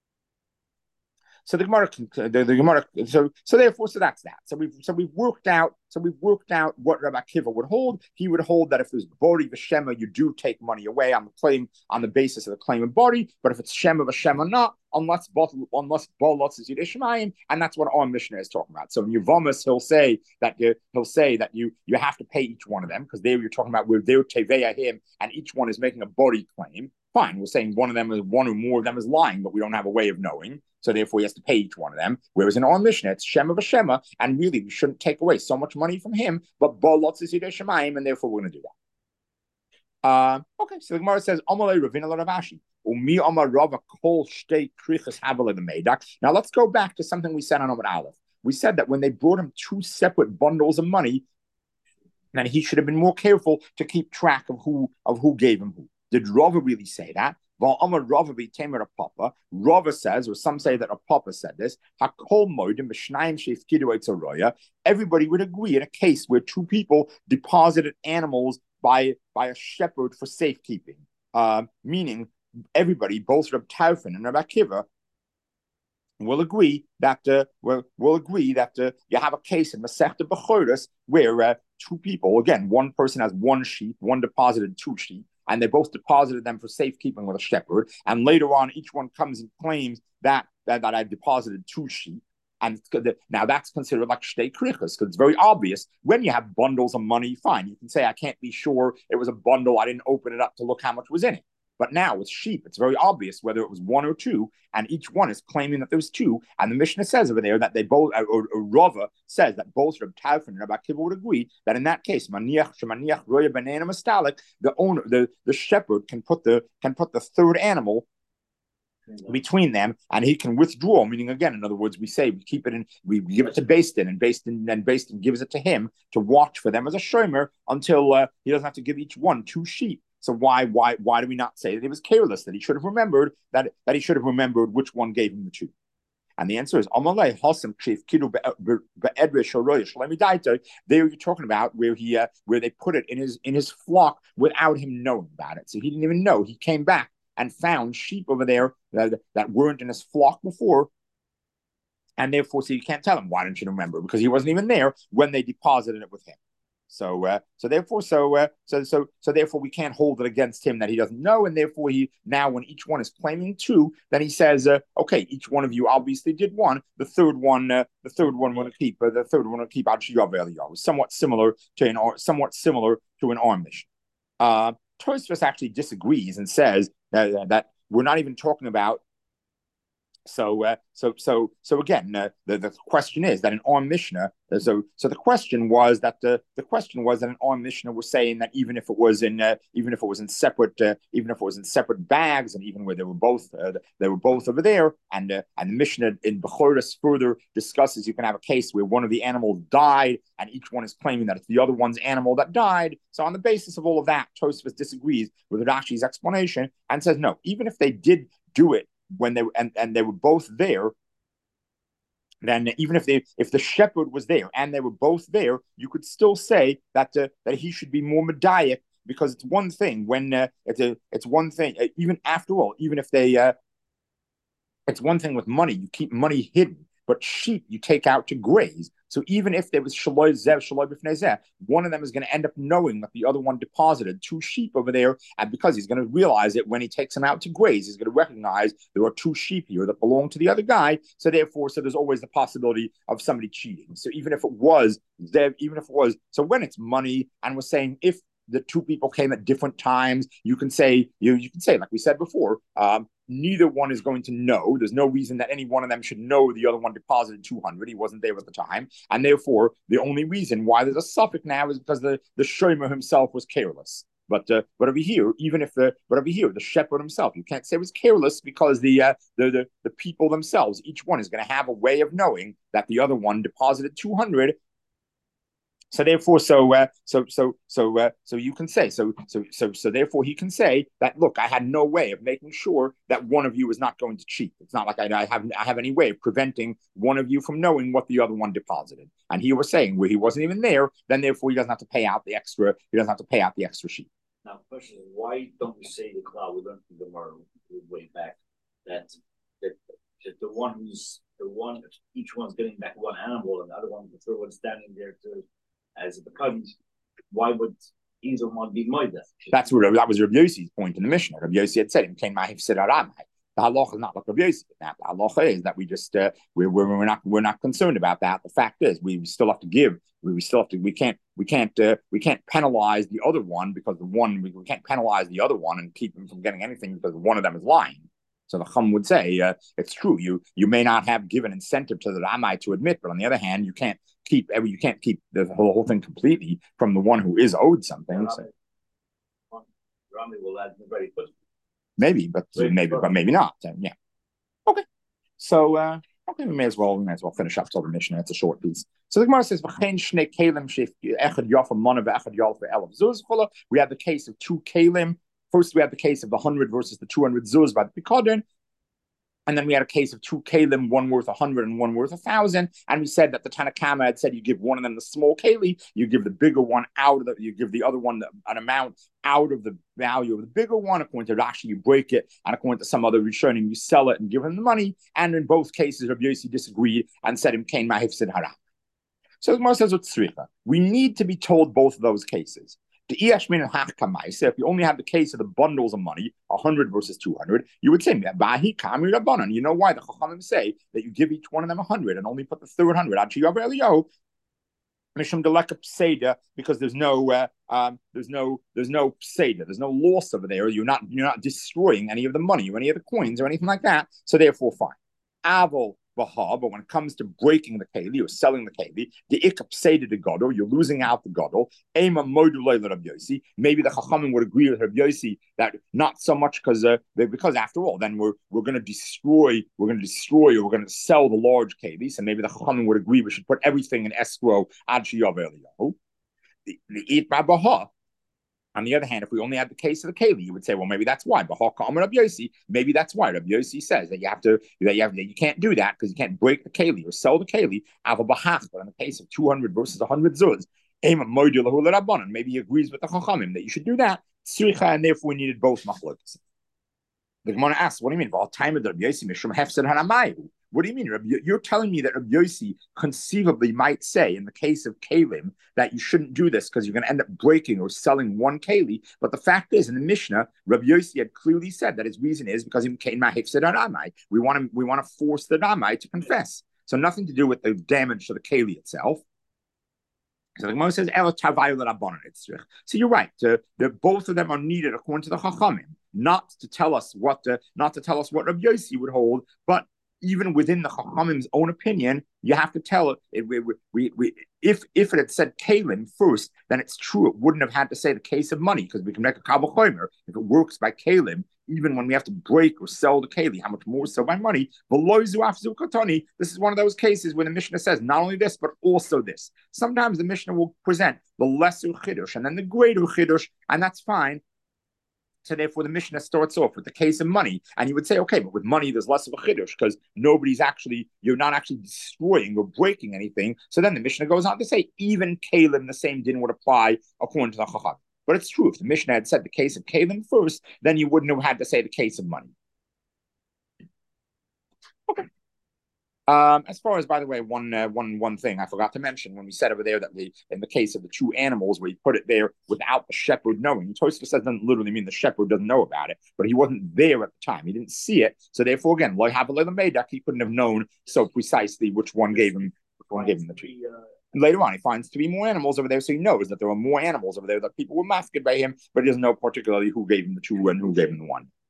So the Gemara, the, the Gemara, so so therefore, so that's that. So we've so we've worked out, so we've worked out what Rabbi Akiva would hold. He would hold that if there's Bori v'Shema, you do take money away on the claim on the basis of the claim of Bori. But if it's Shema v'Shema not, unless both unless Bolotz is Yidei Shemayim, and that's what our Mishnah is talking about. So in Yavamis, he'll say that you, he'll say that you you have to pay each one of them because there you're talking about where they're Teveya him, and each one is making a Bori claim. Fine, we're saying one of them is one or more of them is lying, but we don't have a way of knowing. So therefore, he has to pay each one of them. Whereas in our Mishnah, it's Shema v'Shema, and really we shouldn't take away so much money from him, but Bolotz is Yidei Shemayim, and therefore we're going to do that. Uh, okay, so the Gemara says, Amalei Ravina Ravashi. Umi Amar Rava Kol Shtei Krichas Havale the Meidak. Now let's go back to something we said on Amar Aleph. We said that when they brought him two separate bundles of money, then he should have been more careful to keep track of who of who gave him who. Did Rava really say that? Rava says, or some say that a Papa said this, everybody would agree in a case where two people deposited animals by, by a shepherd for safekeeping. Uh, meaning everybody, both Reb Tarfon and Reb Akiva, will agree that uh, will will agree that uh, you have a case in Masechta Bechoros where uh, two people, again, one person has one sheep, one deposited two sheep, and they both deposited them for safekeeping with a shepherd. And later on, each one comes and claims that that, that I deposited two sheep. And now that's considered like shtei krichas, because it's very obvious when you have bundles of money. Fine, you can say I can't be sure it was a bundle. I didn't open it up to look how much was in it. But now with sheep, it's very obvious whether it was one or two, and each one is claiming that there was two. And the Mishnah says over there that they both, or, or Rava says that both Reb Tarfon and Rabbi Akiva would agree that in that case, maniach shemaniach roya banana mastalik, the owner, the, the shepherd can put the can put the third animal between them, and he can withdraw. Meaning, again, in other words, we say we keep it in, we give it to Beis Din, and Beis Din then Beis Din gives it to him to watch for them as a shomer until uh, he doesn't have to give each one two sheep. So why why why do we not say that he was careless, that he should have remembered that that he should have remembered which one gave him the two? And the answer is Amalei Hasam Chief Kidu There you're talking about where he uh, where they put it in his in his flock without him knowing about it. So he didn't even know. He came back and found sheep over there that, that weren't in his flock before. And therefore, so you can't tell him, why didn't you remember? Because he wasn't even there when they deposited it with him. So, uh, so therefore, so, uh, so, so, so, therefore, we can't hold it against him that he doesn't know, and therefore, he now, when each one is claiming two, then he says, uh, "Okay, each one of you obviously did one. The third one, uh, the third one will keep. Uh, the third one will keep out Shiyav Eliyahu." Somewhat similar to an, somewhat similar to an arm mission. Uh, Tosfos actually disagrees and says that, that we're not even talking about So, uh, so, so, so again, uh, the the question is that in our Mishnah, uh, so, so the question was that the the question was that in our Mishnah was saying that even if it was in uh, even if it was in separate uh, even if it was in separate bags, and even where they were both uh, they were both over there, and uh, and the Mishnah in Bechoros further discusses you can have a case where one of the animals died, and each one is claiming that it's the other one's animal that died. So on the basis of all of that, Tosfos disagrees with Rashi's explanation and says no, even if they did do it when they and, and they were both there, then even if they if the shepherd was there and they were both there, you could still say that uh, that he should be more medayik, because it's one thing when uh, it's a it's one thing uh, even after all, even if they uh, it's one thing with money, you keep money hidden, but sheep you take out to graze. So even if there was shaloi zev, shaloi b'fnei zeh, one of them is going to end up knowing that the other one deposited two sheep over there, and because he's going to realize it when he takes them out to graze, he's going to recognize there are two sheep here that belong to the other guy. So therefore, so there's always the possibility of somebody cheating. So even if it was zev, even if it was, so when it's money, and we're saying if the two people came at different times, you can say you you can say like we said before. Um, Neither one is going to know. There's no reason that any one of them should know the other one deposited two hundred. He wasn't there at the time. And therefore, the only reason why there's a suffix now is because the, the shomer himself was careless. But uh, but over here, even if the but over here, the shepherd himself, you can't say was careless, because the uh, the, the the people themselves, each one is going to have a way of knowing that the other one deposited two hundred. So therefore, so uh, so so so uh, so you can say so so so so therefore he can say that, look, I had no way of making sure that one of you is not going to cheat. It's not like I, I have I have any way of preventing one of you from knowing what the other one deposited. And he was saying where he wasn't even there, then therefore he doesn't have to pay out the extra. He doesn't have to pay out the extra sheet. Now, the question is, why don't we say the cloud? We learned from the Gemara way back that that that the one who's the one each one's getting back one animal, and the other one, the third one's standing there to. As a becomes, why would either one be moida? That's what that was Rabbi Yossi's point in the Mishnah. Rabbi Yossi had said, "Came mahif sidaramai." The halacha is not like Rabbi Yossi. The halacha is that we just uh, we're, we're not we're not concerned about that. The fact is, we still have to give. We, we still have to. We can't we can't uh, we can't penalize the other one, because the one we, we can't penalize the other one and keep them from getting anything because one of them is lying. So the Chum would say, uh, it's true. You you may not have given incentive to the Ramai to admit, but on the other hand, you can't keep you can't keep the whole, whole thing completely from the one who is owed something. So. Rami will add very quick. Maybe, but very maybe, quick. But maybe not. Uh, yeah. Okay. So uh, okay, we may as well we may as well finish up till the Mishnah. It's a short piece. So the Gemara says, we have the case of two kalim. First, we had the case of the hundred versus the two hundred zuz by the Pikadon. And then we had a case of two kalim, one worth a hundred and one worth a thousand. And we said that the Tanakama had said you give one of them the small keli, you give the bigger one out of the, you give the other one the, an amount out of the value of the bigger one. According to Rashi, you break it, and according to some other Rishonim, you sell it and give him the money. And in both cases, Rabbi Yossi disagreed and said him kain mahifsid haram. So the Gemara says with tzricha, we need to be told both of those cases. The if you only have the case of the bundles of money, one hundred versus two hundred, you would say, you know why the Chachamim say that you give each one of them one hundred and only put the third one hundred on Chiyav Eliyahu, Mishum Deleka Pseda, because there's no uh, um, there's no there's no Pseda, there's no loss over there. You're not you're not destroying any of the money or any of the coins or anything like that. So therefore, fine. Avol Baha, but when it comes to breaking the keli or selling the keli, the ikap say to the gadol, you're losing out the gadol. Ema modulay Rabbi Yossi. Maybe the chachamim would agree with Rabbi Yossi that not so much because uh, because after all, then we're we're going to destroy we're going to destroy or we're going to sell the large keli. So maybe the chachamim would agree we should put everything in escrow ad shiyav eliyahu. The it baha. On the other hand, if we only had the case of the keli, you would say, well, maybe that's why. Maybe that's why Rabbi Yossi says that you have to that you have that you can't do that because you can't break the keli or sell the keli. But in the case of two hundred versus one hundred zuz, maybe he agrees with the chachamim that you should do that. And therefore, we needed both machlokes. The Gemara asks, what do you mean? What do you mean? You're telling me that Rabbi Yossi conceivably might say in the case of kalim that you shouldn't do this because you're going to end up breaking or selling one keli. But the fact is, in the Mishnah, Rabbi Yossi had clearly said that his reason is because we want to we want to force the Ramai to confess. So nothing to do with the damage to the keli itself. So the Gemara says, so you're right. Uh, that both of them are needed according to the Chachamim, not to tell us what uh, not to tell us what Rabbi Yossi would hold, but even within the Chachamim's own opinion, you have to tell it. it we, we, we, if if it had said kalim first, then it's true. It wouldn't have had to say the case of money because we can make a kabel chomer if it works by kalim. Even when we have to break or sell the keli, how much more so by money? This is one of those cases where the Mishnah says not only this but also this. Sometimes the Mishnah will present the lesser chiddush and then the greater chiddush, and that's fine. So therefore, the Mishnah starts off with the case of money, and you would say, okay, but with money, there's less of a chiddush because nobody's actually, you're not actually destroying or breaking anything. So then the Mishnah goes on to say, even kalim, the same din would apply according to the Chacham. But it's true, if the Mishnah had said the case of kalim first, then you wouldn't have had to say the case of money. Okay. Um, as far as, by the way, one uh, one one thing I forgot to mention when we said over there that we, in the case of the two animals, where he put it there without the shepherd knowing. Tosfos says doesn't literally mean the shepherd doesn't know about it, but he wasn't there at the time. He didn't see it, so therefore, again, lo have a medak, he couldn't have known so precisely which one gave him which one gave him the tree. And later on, he finds three more animals over there, so he knows that there are more animals over there that people were masked by him, but he doesn't know particularly who gave him the two and who gave him the one.